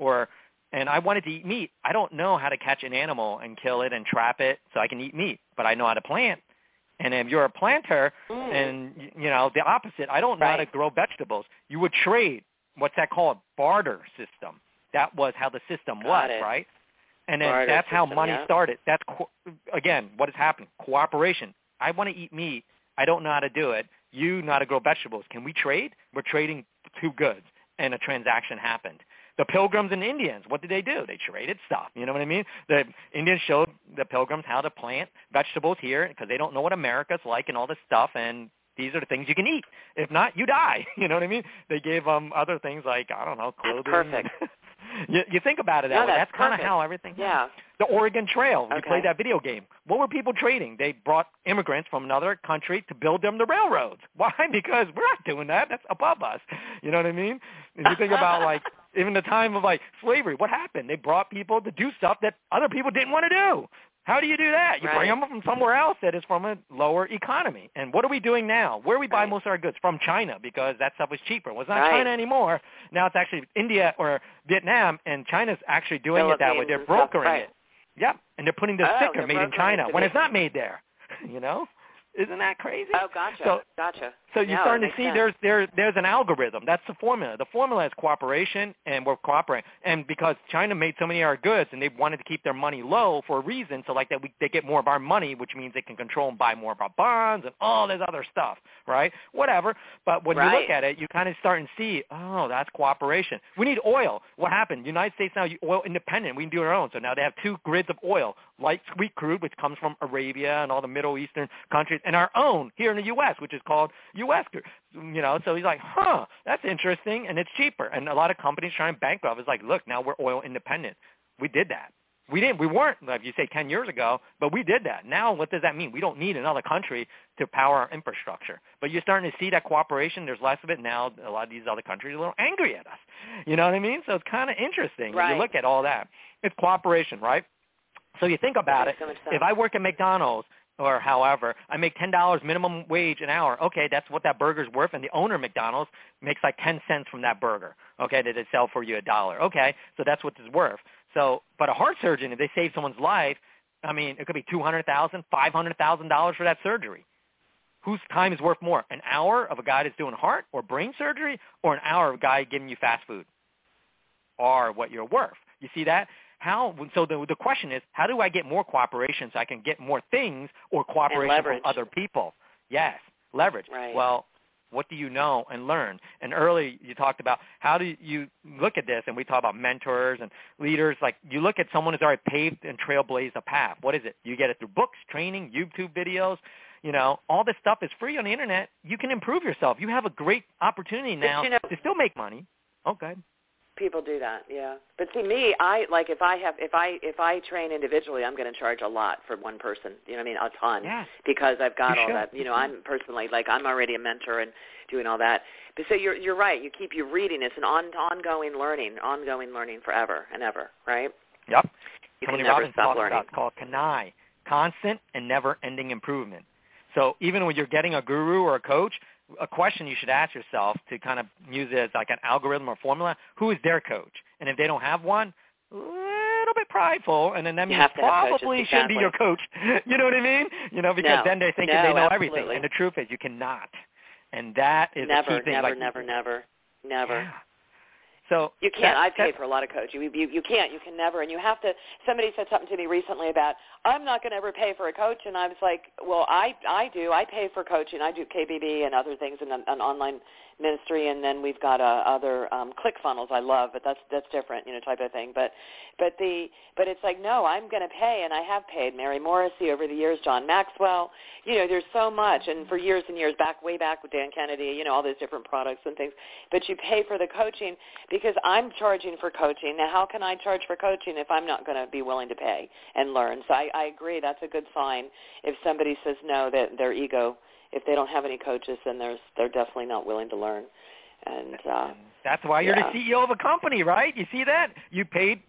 and I wanted to eat meat, I don't know how to catch an animal and kill it and trap it so I can eat meat, but I know how to plant. And if you're a planter, and the opposite, I don't know how to grow vegetables. You would trade. What's that called? Barter system. That was how the system was, right? And then that's how money started. That's, again, what has happened? Cooperation. I want to eat meat. I don't know how to do it. You know how to grow vegetables. Can we trade? We're trading two goods, and a transaction happened. The Pilgrims and Indians, what did they do? They traded stuff. You know what I mean? The Indians showed the Pilgrims how to plant vegetables here because they don't know what America's like and all this stuff, and these are the things you can eat. If not, you die. You know what I mean? They gave them other things like, I don't know, clothing. That's perfect. You think about it that way. That's kind of how everything happened. The Oregon Trail, you played that video game. What were people trading? They brought immigrants from another country to build them the railroads. Why? Because we're not doing that. That's above us. You know what I mean? If you think about, even the time of, slavery, what happened? They brought people to do stuff that other people didn't want to do. How do you do that? You bring them from somewhere else that is from a lower economy. And what are we doing now? Where we buy most of our goods? From China, because that stuff was cheaper. Well, it's not China anymore. Now it's actually India or Vietnam, and China's actually doing it that way. They're brokering it. Yep, and they're putting the sticker made in China when it's not made there. Isn't that crazy? Oh, gotcha. So you're starting to see there's an algorithm. That's the formula. The formula is cooperation, and we're cooperating. And because China made so many of our goods, and they wanted to keep their money low for a reason, so like that they get more of our money, which means they can control and buy more of our bonds and all this other stuff, right? Whatever. But when you look at it, you kind of start and see, oh, that's cooperation. We need oil. What happened? United States now oil independent. We can do our own. So now they have two grids of oil, light sweet crude, which comes from Arabia and all the Middle Eastern countries, and our own here in the U.S., which is called U.S. crude. So he's like, that's interesting, and it's cheaper. And a lot of companies trying to bankrupt is like, look, now we're oil independent. We did that. We weren't, like you say, 10 years ago, but we did that. Now what does that mean? We don't need another country to power our infrastructure. But you're starting to see that cooperation. There's less of it now. A lot of these other countries are a little angry at us. You know what I mean? So it's kind of interesting. When you look at all that. It's cooperation, right? So you think about it. If I work at McDonald's, or however, I make $10 minimum wage an hour. Okay, that's what that burger's worth, and the owner of McDonald's makes like 10 cents from that burger. Okay, that they sell for you $1. Okay, so that's what it's worth. So, but a heart surgeon, if they save someone's life, I mean, it could be $200,000, $500,000 for that surgery. Whose time is worth more? An hour of a guy that's doing heart or brain surgery, or an hour of a guy giving you fast food? Or what you're worth. You see that? So the question is, how do I get more cooperation so I can get more things or cooperation from other people? Yes, leverage. Right. Well, what do you know and learn? And early you talked about how do you look at this, and we talk about mentors and leaders. Like you look at someone who's already paved and trailblazed a path. What is it? You get it through books, training, YouTube videos. All this stuff is free on the internet. You can improve yourself. You have a great opportunity now to still make money. Okay. People do that, yeah. But see, me, if I train individually, I'm going to charge a lot for one person. You know what I mean? A ton. Yes. Because I've got all that. I'm personally I'm already a mentor and doing all that. But so you're right. You're reading. It's an ongoing learning forever and ever, right? Yep. You Tony can never Robbins stop talks learning. about, it's called CANI, constant and never-ending improvement. So even when you're getting a guru or a coach, a question you should ask yourself to kind of use it as like an algorithm or formula, who is their coach? And if they don't have one, a little bit prideful, and then that means probably shouldn't be your coach. You know what I mean? Because then they're thinking they know everything, and the truth is you cannot. And that is the key thing. Never. Yeah. So you can't. I've paid for a lot of coaching. You can't. You can never. And you have to. Somebody said something to me recently about I'm not going to ever pay for a coach, and I was like, well, I do. I pay for coaching. I do KBB and other things in an online ministry, and then we've got other ClickFunnels I love, but that's different, type of thing. But it's like, no, I'm going to pay, and I have paid. Mary Morrissey over the years, John Maxwell. There's so much, and for years and years way back with Dan Kennedy, all those different products and things. But you pay for the coaching because I'm charging for coaching. Now, how can I charge for coaching if I'm not going to be willing to pay and learn? So I agree. That's a good sign if somebody says no, that their ego. If they don't have any coaches, then they're definitely not willing to learn. And that's why you're the CEO of a company, right? You see that? You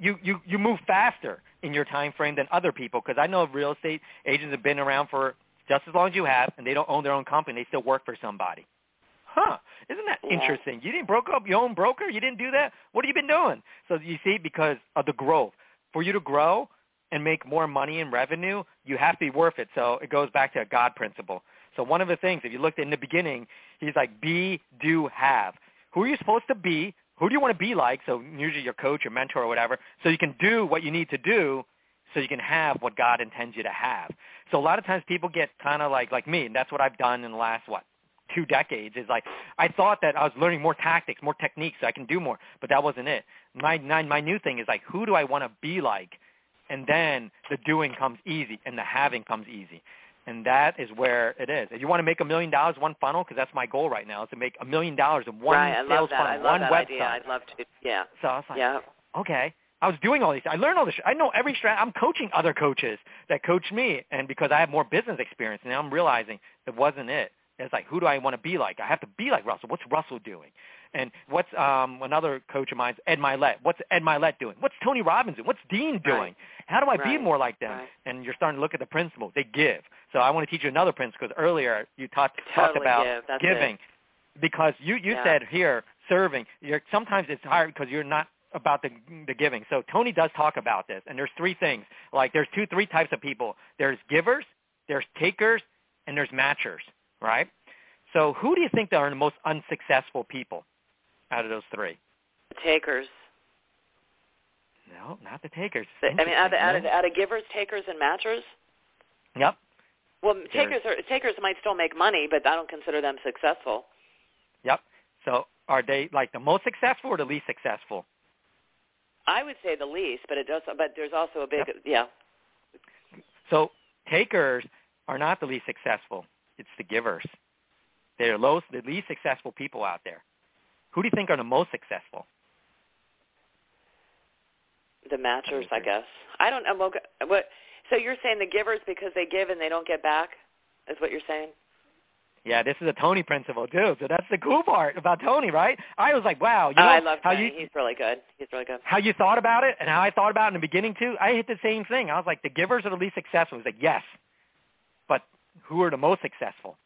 move faster in your time frame than other people, because I know real estate agents have been around for just as long as you have, and they don't own their own company. They still work for somebody. Huh. Isn't that interesting? You didn't broke up your own broker? You didn't do that? What have you been doing? So you see, because of the growth. For you to grow and make more money in revenue, you have to be worth it. So it goes back to a God principle. So one of the things, if you looked in the beginning, he's like, be, do, have. Who are you supposed to be? Who do you want to be like? So usually your coach, your mentor, or whatever, so you can do what you need to do so you can have what God intends you to have. So a lot of times people get kind of like me, and that's what I've done in the last, 2 decades, is like I thought that I was learning more tactics, more techniques so I can do more, but that wasn't it. My new thing is like, who do I want to be like? And then the doing comes easy and the having comes easy. And that is where it is. If you want to make $1 million one funnel, because that's my goal right now, is to make $1 million in one sales funnel, one website. Idea. I'd love to. Yeah. So I was like, okay. I was doing all these. I learned all this. I know every strat. I'm coaching other coaches that coach me, and because I have more business experience, now I'm realizing it wasn't it. It's like, who do I want to be like? I have to be like Russell. What's Russell doing? And what's another coach of mine, Ed Milet. What's Ed Milet doing? What's Tony Robbins doing? What's Dean doing? Right. How do I be more like them? Right. And you're starting to look at the principle. They give. So I want to teach you another principle, because earlier you talked about giving. Because you said here, serving. Sometimes it's hard because you're not about the giving. So Tony does talk about this, and there's 3 things. Like there's 3 types of people. There's givers, there's takers, and there's matchers, right? So who do you think are the most unsuccessful people out of those 3? The takers. No, not the takers. Out of givers, takers, and matchers? Yep. Well, takers might still make money, but I don't consider them successful. Yep. So are they like the most successful or the least successful? I would say the least, but there's also a big So takers are not the least successful. It's the givers. They're the least successful people out there. Who do you think are the most successful? The matchers, I guess. I don't know. So you're saying the givers because they give and they don't get back, is what you're saying? Yeah, this is a Tony principle too. So that's the cool part about Tony, right? I was like, wow. I love Tony. He's really good. How you thought about it and how I thought about it in the beginning too, I hit the same thing. I was like, the givers are the least successful. I was like, yes. But who are the most successful?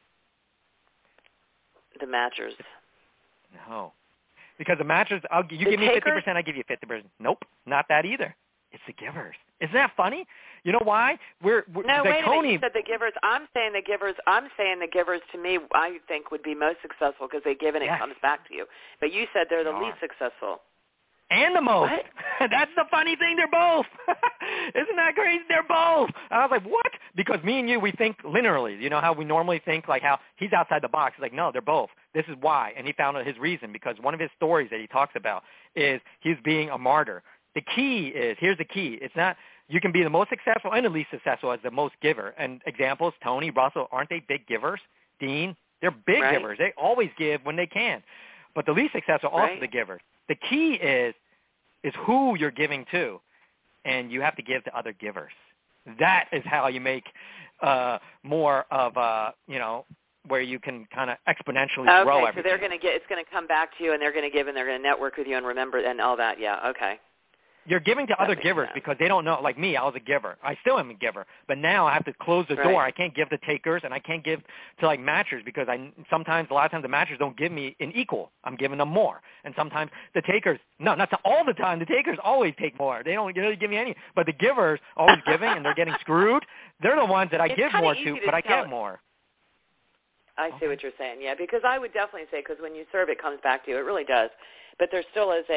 The matchers. No. Because the matchers, you give me 50%, I give you 50%. Nope, not that either. It's the givers. Isn't that funny? You know why? No, wait a minute. You said the givers. I'm saying the givers to me, I think, would be most successful because they give and it comes back to you. But you said they're the least successful. And the most. What? That's the funny thing. They're both. Isn't that crazy? They're both. I was like, what? Because me and you, we think linearly. You know how we normally think, like how he's outside the box. He's like, no, they're both. This is why. And he found out his reason, because one of his stories that he talks about is he's being a martyr. The key is, here's the key. It's not, you can be the most successful and the least successful as the most giver. And examples, Tony, Russell, aren't they big givers? Dean, they're big givers. They always give when they can. But the least successful are also the givers. The key is who you're giving to, and you have to give to other givers. That is how you make more of where you can kind of exponentially grow everything. So they're going to it's going to come back to you, and they're going to give, and they're going to network with you and remember and all that. Yeah. Okay. you're giving to other givers because they don't know. Like me, I was a giver. I still am a giver. But now I have to close the door. I can't give to takers, and I can't give to, like, matchers because a lot of times the matchers don't give me an equal. I'm giving them more. And sometimes the takers, no, not all the time. The takers always take more. They don't really give me any. But the givers always giving, and they're getting screwed. They're the ones that I give more to, but I get more. I see what you're saying. Yeah, because I would definitely say, because when you serve, it comes back to you. It really does. But there still is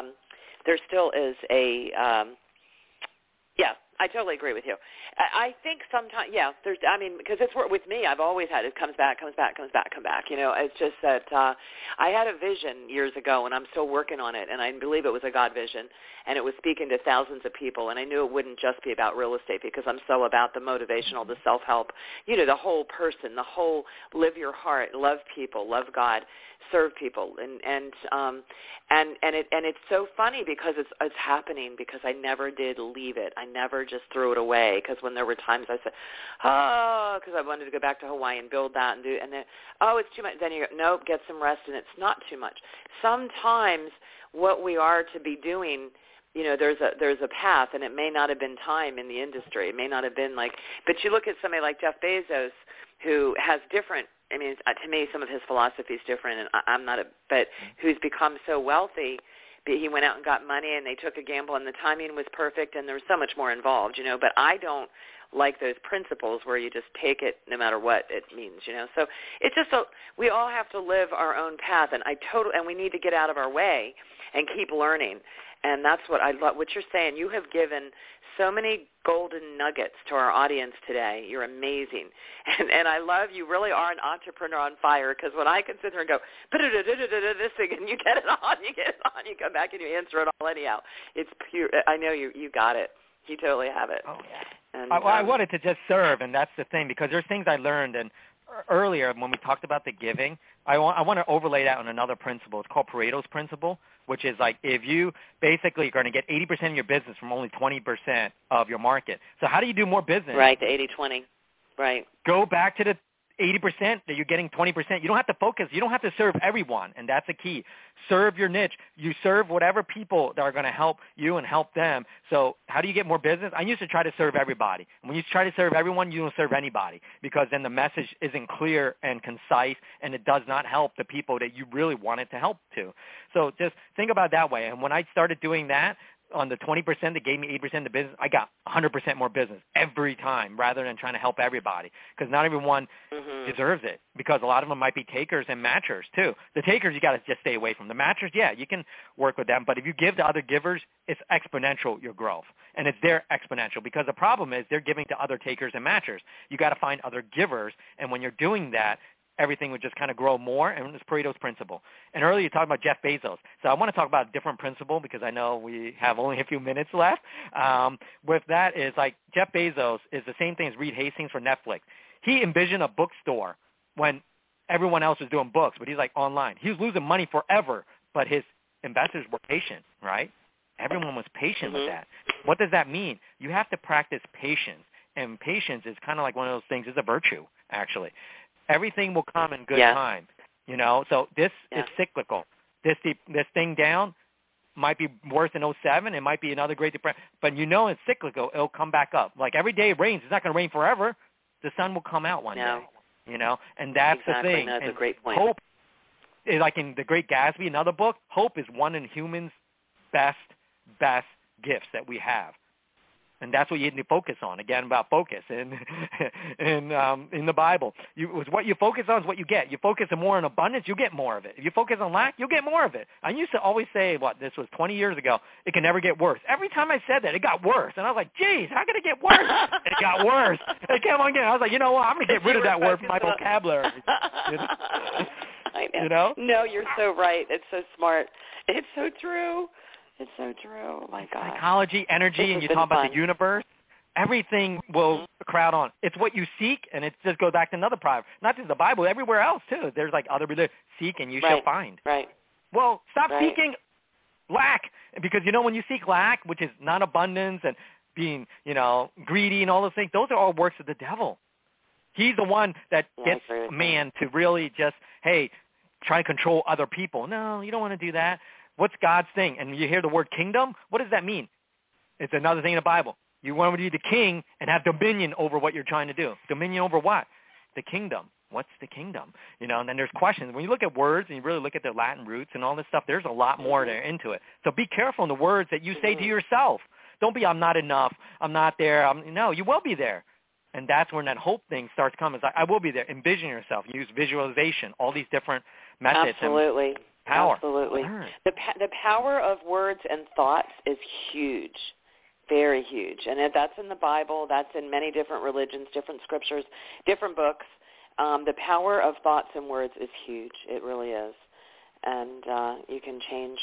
yeah, I totally agree with you. I think sometimes, because it's with me, I've always had it comes back. It's just that I had a vision years ago, and I'm still working on it, and I believe it was a God vision, and it was speaking to thousands of people, and I knew it wouldn't just be about real estate because I'm so about the motivational, the self-help, the whole person, the whole live your heart, love people, love God, serve people, and it's so funny because it's happening because I never did leave it. I never just threw it away because when there were times I said, because I wanted to go back to Hawaii and build that and then, it's too much. Then you go, nope, get some rest, and it's not too much. Sometimes what we are to be doing, there's a path, and it may not have been time in the industry. It may not have been but you look at somebody like Jeff Bezos who has different, to me, some of his philosophy is different, and I'm not but who's become so wealthy. He went out and got money, and they took a gamble, and the timing was perfect, and there was so much more involved, But I don't like those principles where you just take it no matter what it means, So it's just we all have to live our own path, and and we need to get out of our way and keep learning. And that's what I love. What you're saying, you have given so many golden nuggets to our audience today. You're amazing. And I love you really are an entrepreneur on fire because when I can sit there and go, this thing, and you get it on, you come back and you answer it all anyhow. It's pure. I know you got it. You totally have it. Oh, yeah. And, I wanted to just serve, and that's the thing, because there's things I learned, and earlier when we talked about the giving, I want to overlay that on another principle. It's called Pareto's principle, which is like if you basically are going to get 80% of your business from only 20% of your market. So how do you do more business? Right, the 80-20. Right. Go back to the 80% that you're getting 20%. You don't have to focus. You don't have to serve everyone, and that's the key. Serve your niche. You serve whatever people that are going to help you and help them. So how do you get more business? I used to try to serve everybody. And when you try to serve everyone, you don't serve anybody because then the message isn't clear and concise, and it does not help the people that you really wanted to help to. So just think about it that way. And when I started doing that, on the 20% that gave me 80% of the business, I got 100% more business every time rather than trying to help everybody because not everyone deserves it because a lot of them might be takers and matchers too. The takers you got to just stay away from. The matchers, yeah, you can work with them, but if you give to other givers, it's exponential, your growth, and it's their exponential because the problem is they're giving to other takers and matchers. You got to find other givers, and when you're doing that, everything would just kind of grow more, and it's Pareto's principle. And earlier you talked about Jeff Bezos. So I want to talk about a different principle because I know we have only a few minutes left. With that is like Jeff Bezos is the same thing as Reed Hastings for Netflix. He envisioned a bookstore when everyone else was doing books, but he's like online. He was losing money forever, but his investors were patient, right? Everyone was patient with that. What does that mean? You have to practice patience, and patience is kind of like one of those things. It's a virtue, actually. Everything will come in good time, So this is cyclical. This thing down might be worse than 2007. It might be another Great Depression. But it's cyclical. It'll come back up. Like every day it rains. It's not going to rain forever. The sun will come out one day, And that's the thing. That's a great point. Hope is like in The Great Gatsby, another book, hope is one in humans' best gifts that we have. And that's what you need to focus on. Again, about focus in the Bible. What you focus on is what you get. You focus more on abundance, you get more of it. If you focus on lack, you'll get more of it. I used to always say, this was 20 years ago, it can never get worse. Every time I said that, it got worse. And I was like, geez, how can it get worse? It got worse. It kept on getting. I was like, you know what? I'm going to get rid of that word from my vocabulary. I know. No, you're so right. It's so smart. It's so true. It's so true. Oh, my God. Psychology, energy, and you talk about the universe, everything will crowd on. It's what you seek, and it just goes back to another proverb. Not just the Bible, everywhere else, too. There's like other religions. Seek, and you shall find. Right. Well, stop seeking lack, because, when you seek lack, which is non-abundance and being, greedy and all those things, those are all works of the devil. He's the one that gets man to really just, try to control other people. No, you don't want to do that. What's God's thing? And you hear the word kingdom, what does that mean? It's another thing in the Bible. You want to be the king and have dominion over what you're trying to do. Dominion over what? The kingdom. What's the kingdom? And then there's questions. When you look at words and you really look at their Latin roots and all this stuff, there's a lot more there into it. So be careful in the words that you say to yourself. Don't be, I'm not enough, I'm not there. No, you will be there. And that's when that hope thing starts coming. It's like, I will be there. Envision yourself. Use visualization, all these different methods. Absolutely. And power. Absolutely. The power of words and thoughts is huge. Very huge. And that's in the Bible. That's in many different religions, different scriptures, different books. The power of thoughts and words is huge. It really is. And you can change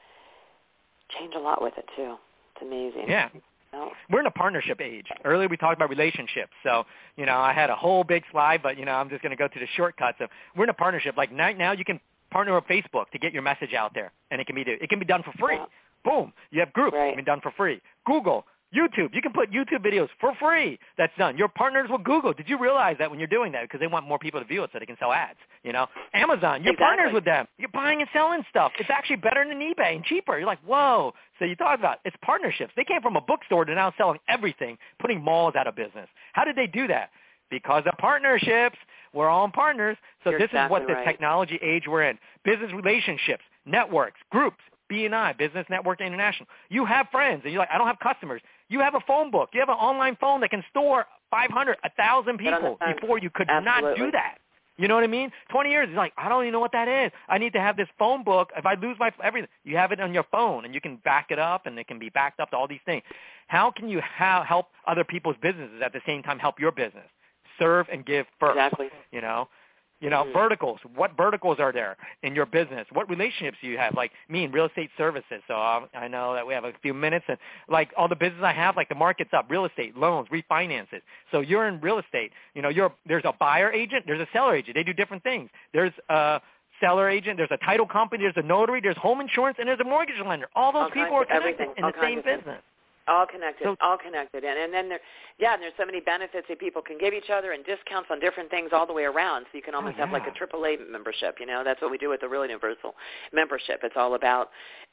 a lot with it, too. It's amazing. Yeah. We're in a partnership age. Earlier we talked about relationships. So, I had a whole big slide, but, I'm just going to go to the shortcuts. So we're in a partnership. Like now you can partner with Facebook to get your message out there, and it can be done for free. Yeah. Boom. You have groups. Right. It can be done for free. Google, YouTube. You can put YouTube videos for free. That's done. You're partners with Google. Did you realize that when you're doing that? Because they want more people to view it so they can sell ads. Amazon, you're partners with them. You're buying and selling stuff. It's actually better than eBay and cheaper. You're like, whoa. So you talk about it's partnerships. They came from a bookstore to now selling everything, putting malls out of business. How did they do that? Because of partnerships. We're all partners. So You're this exactly is what the technology age we're in. Business relationships, networks, groups. B&I, Business Network International. You have friends, and you're like, I don't have customers. You have a phone book. You have an online phone that can store 500, 1,000 people. Before you could not do that. You know what I mean? 20 years, it's like, I don't even know what that is. I need to have this phone book. If I lose my everything, you have it on your phone, and you can back it up, and it can be backed up to all these things. How can you help other people's businesses at the same time help your business? Serve and give first. Exactly. Verticals. What verticals are there in your business? What relationships do you have? Like me in real estate services. So I know that we have a few minutes, and like all the business I have, like the market's up, real estate, loans, refinances. So you're in real estate. There's a buyer agent, there's a seller agent. They do different things. There's a seller agent, there's a title company, there's a notary, there's home insurance, and there's a mortgage lender. All those people are connected in the same business. All connected, and then there's so many benefits that people can give each other and discounts on different things all the way around. So you can almost have like a AAA membership. That's what we do with the Real Universal membership. It's all about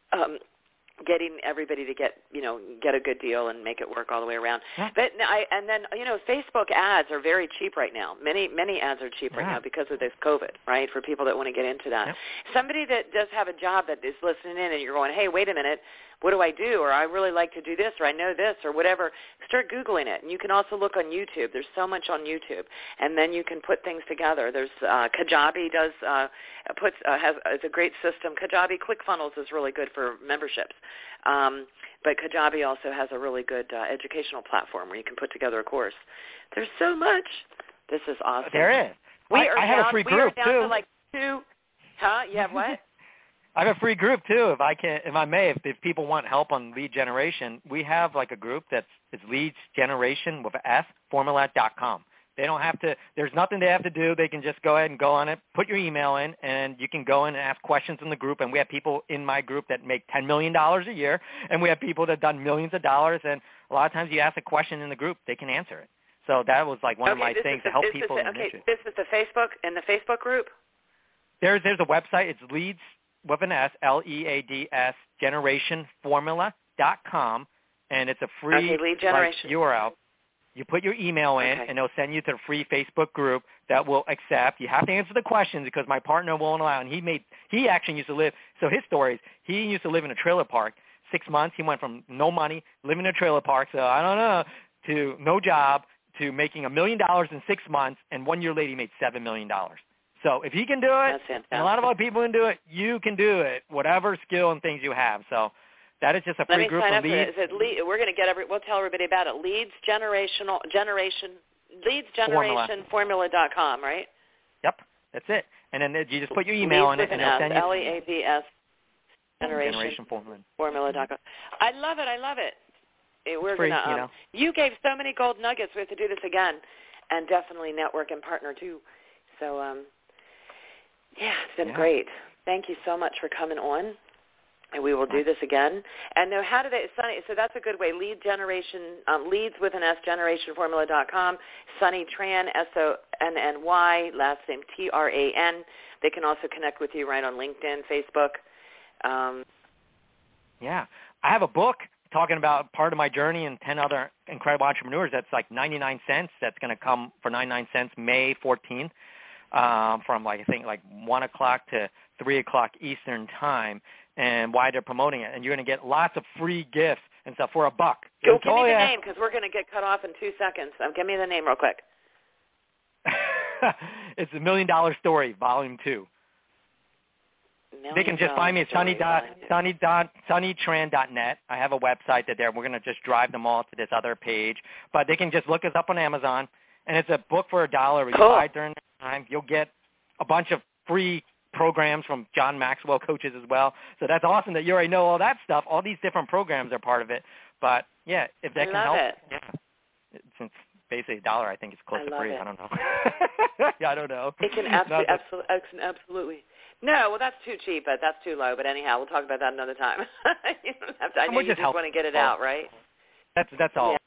getting everybody to get a good deal and make it work all the way around. Yeah. But Facebook ads are very cheap right now. Many ads are cheap right now because of this COVID, right? For people that want to get into that. Yeah. Somebody that does have a job that is listening in, and you're going, hey, wait a minute. What do I do? Or I really like to do this, or I know this, or whatever. Start Googling it. And you can also look on YouTube. There's so much on YouTube. And then you can put things together. There's Kajabi has a great system. Kajabi ClickFunnels is really good for memberships. But Kajabi also has a really good educational platform where you can put together a course. There's so much. This is awesome. There is. I have a free group, too. We are down to like 2. Huh? You have what? I have a free group too, if people want help on lead generation. We have like a group it's leads generation with an S, formula.com. They don't have to, there's nothing they have to do. They can just go ahead and go on it, put your email in, and you can go in and ask questions in the group. And we have people in my group that make $10 million a year, and we have people that have done millions of dollars. And a lot of times you ask a question in the group, they can answer it. So that was like one of my things to help people. This is the Facebook group? There's a website. It's leads with an S, LEADS, generationformula.com, and it's a free URL. You put your email in, and they'll send you to the free Facebook group that will accept. You have to answer the questions because my partner won't allow. And he actually used to live, so his story is he used to live in a trailer park. 6 months, he went from no money, living in a trailer park, so I don't know, to no job, to making $1 million in 6 months, and 1 year later he made $7 million. So if he can do it, and a lot of other people can do it, you can do it, whatever skill and things you have. So that is just a free group of leads. We're going to we'll tell everybody about it. Leadsgenerationformula.com, right? Yep, that's it. And then you just put your email in it, and they'll send you LEADS generationformula.com. I love it. We're free, gonna, you gave so many gold nuggets. We have to do this again, and definitely network and partner too. So. It's been great. Thank you so much for coming on, and we will do this again. And now, how do they? So that's a good way. Lead generation, leads with an S, generationformula.com. Sunny Tran, SONNY, last name TRAN. They can also connect with you right on LinkedIn, Facebook. I have a book talking about part of my journey and 10 other incredible entrepreneurs. That's like 99 cents. That's going to come for 99 cents May 14th from I think 1 o'clock to 3 o'clock Eastern time, and why they're promoting it. And you're going to get lots of free gifts and stuff for $1. Go give me the name because we're going to get cut off in 2 seconds. Give me the name real quick. It's $1 Million Story, Volume 2. They can just find me at sunnytran.net. I have a website there. We're going to just drive them all to this other page. But they can just look us up on Amazon, and it's a book for $1. You buy during that time. You'll get a bunch of free programs from John Maxwell coaches as well. So that's awesome that you already know all that stuff. All these different programs are part of it. But, yeah, if that can help. Yeah. Since basically $1, I think it's close to free. I don't know. Yeah, I don't know. It can absolutely. No, well, that's too cheap, but that's too low. But anyhow, we'll talk about that another time. You don't have to. I know you just want to get it out, right? That's all.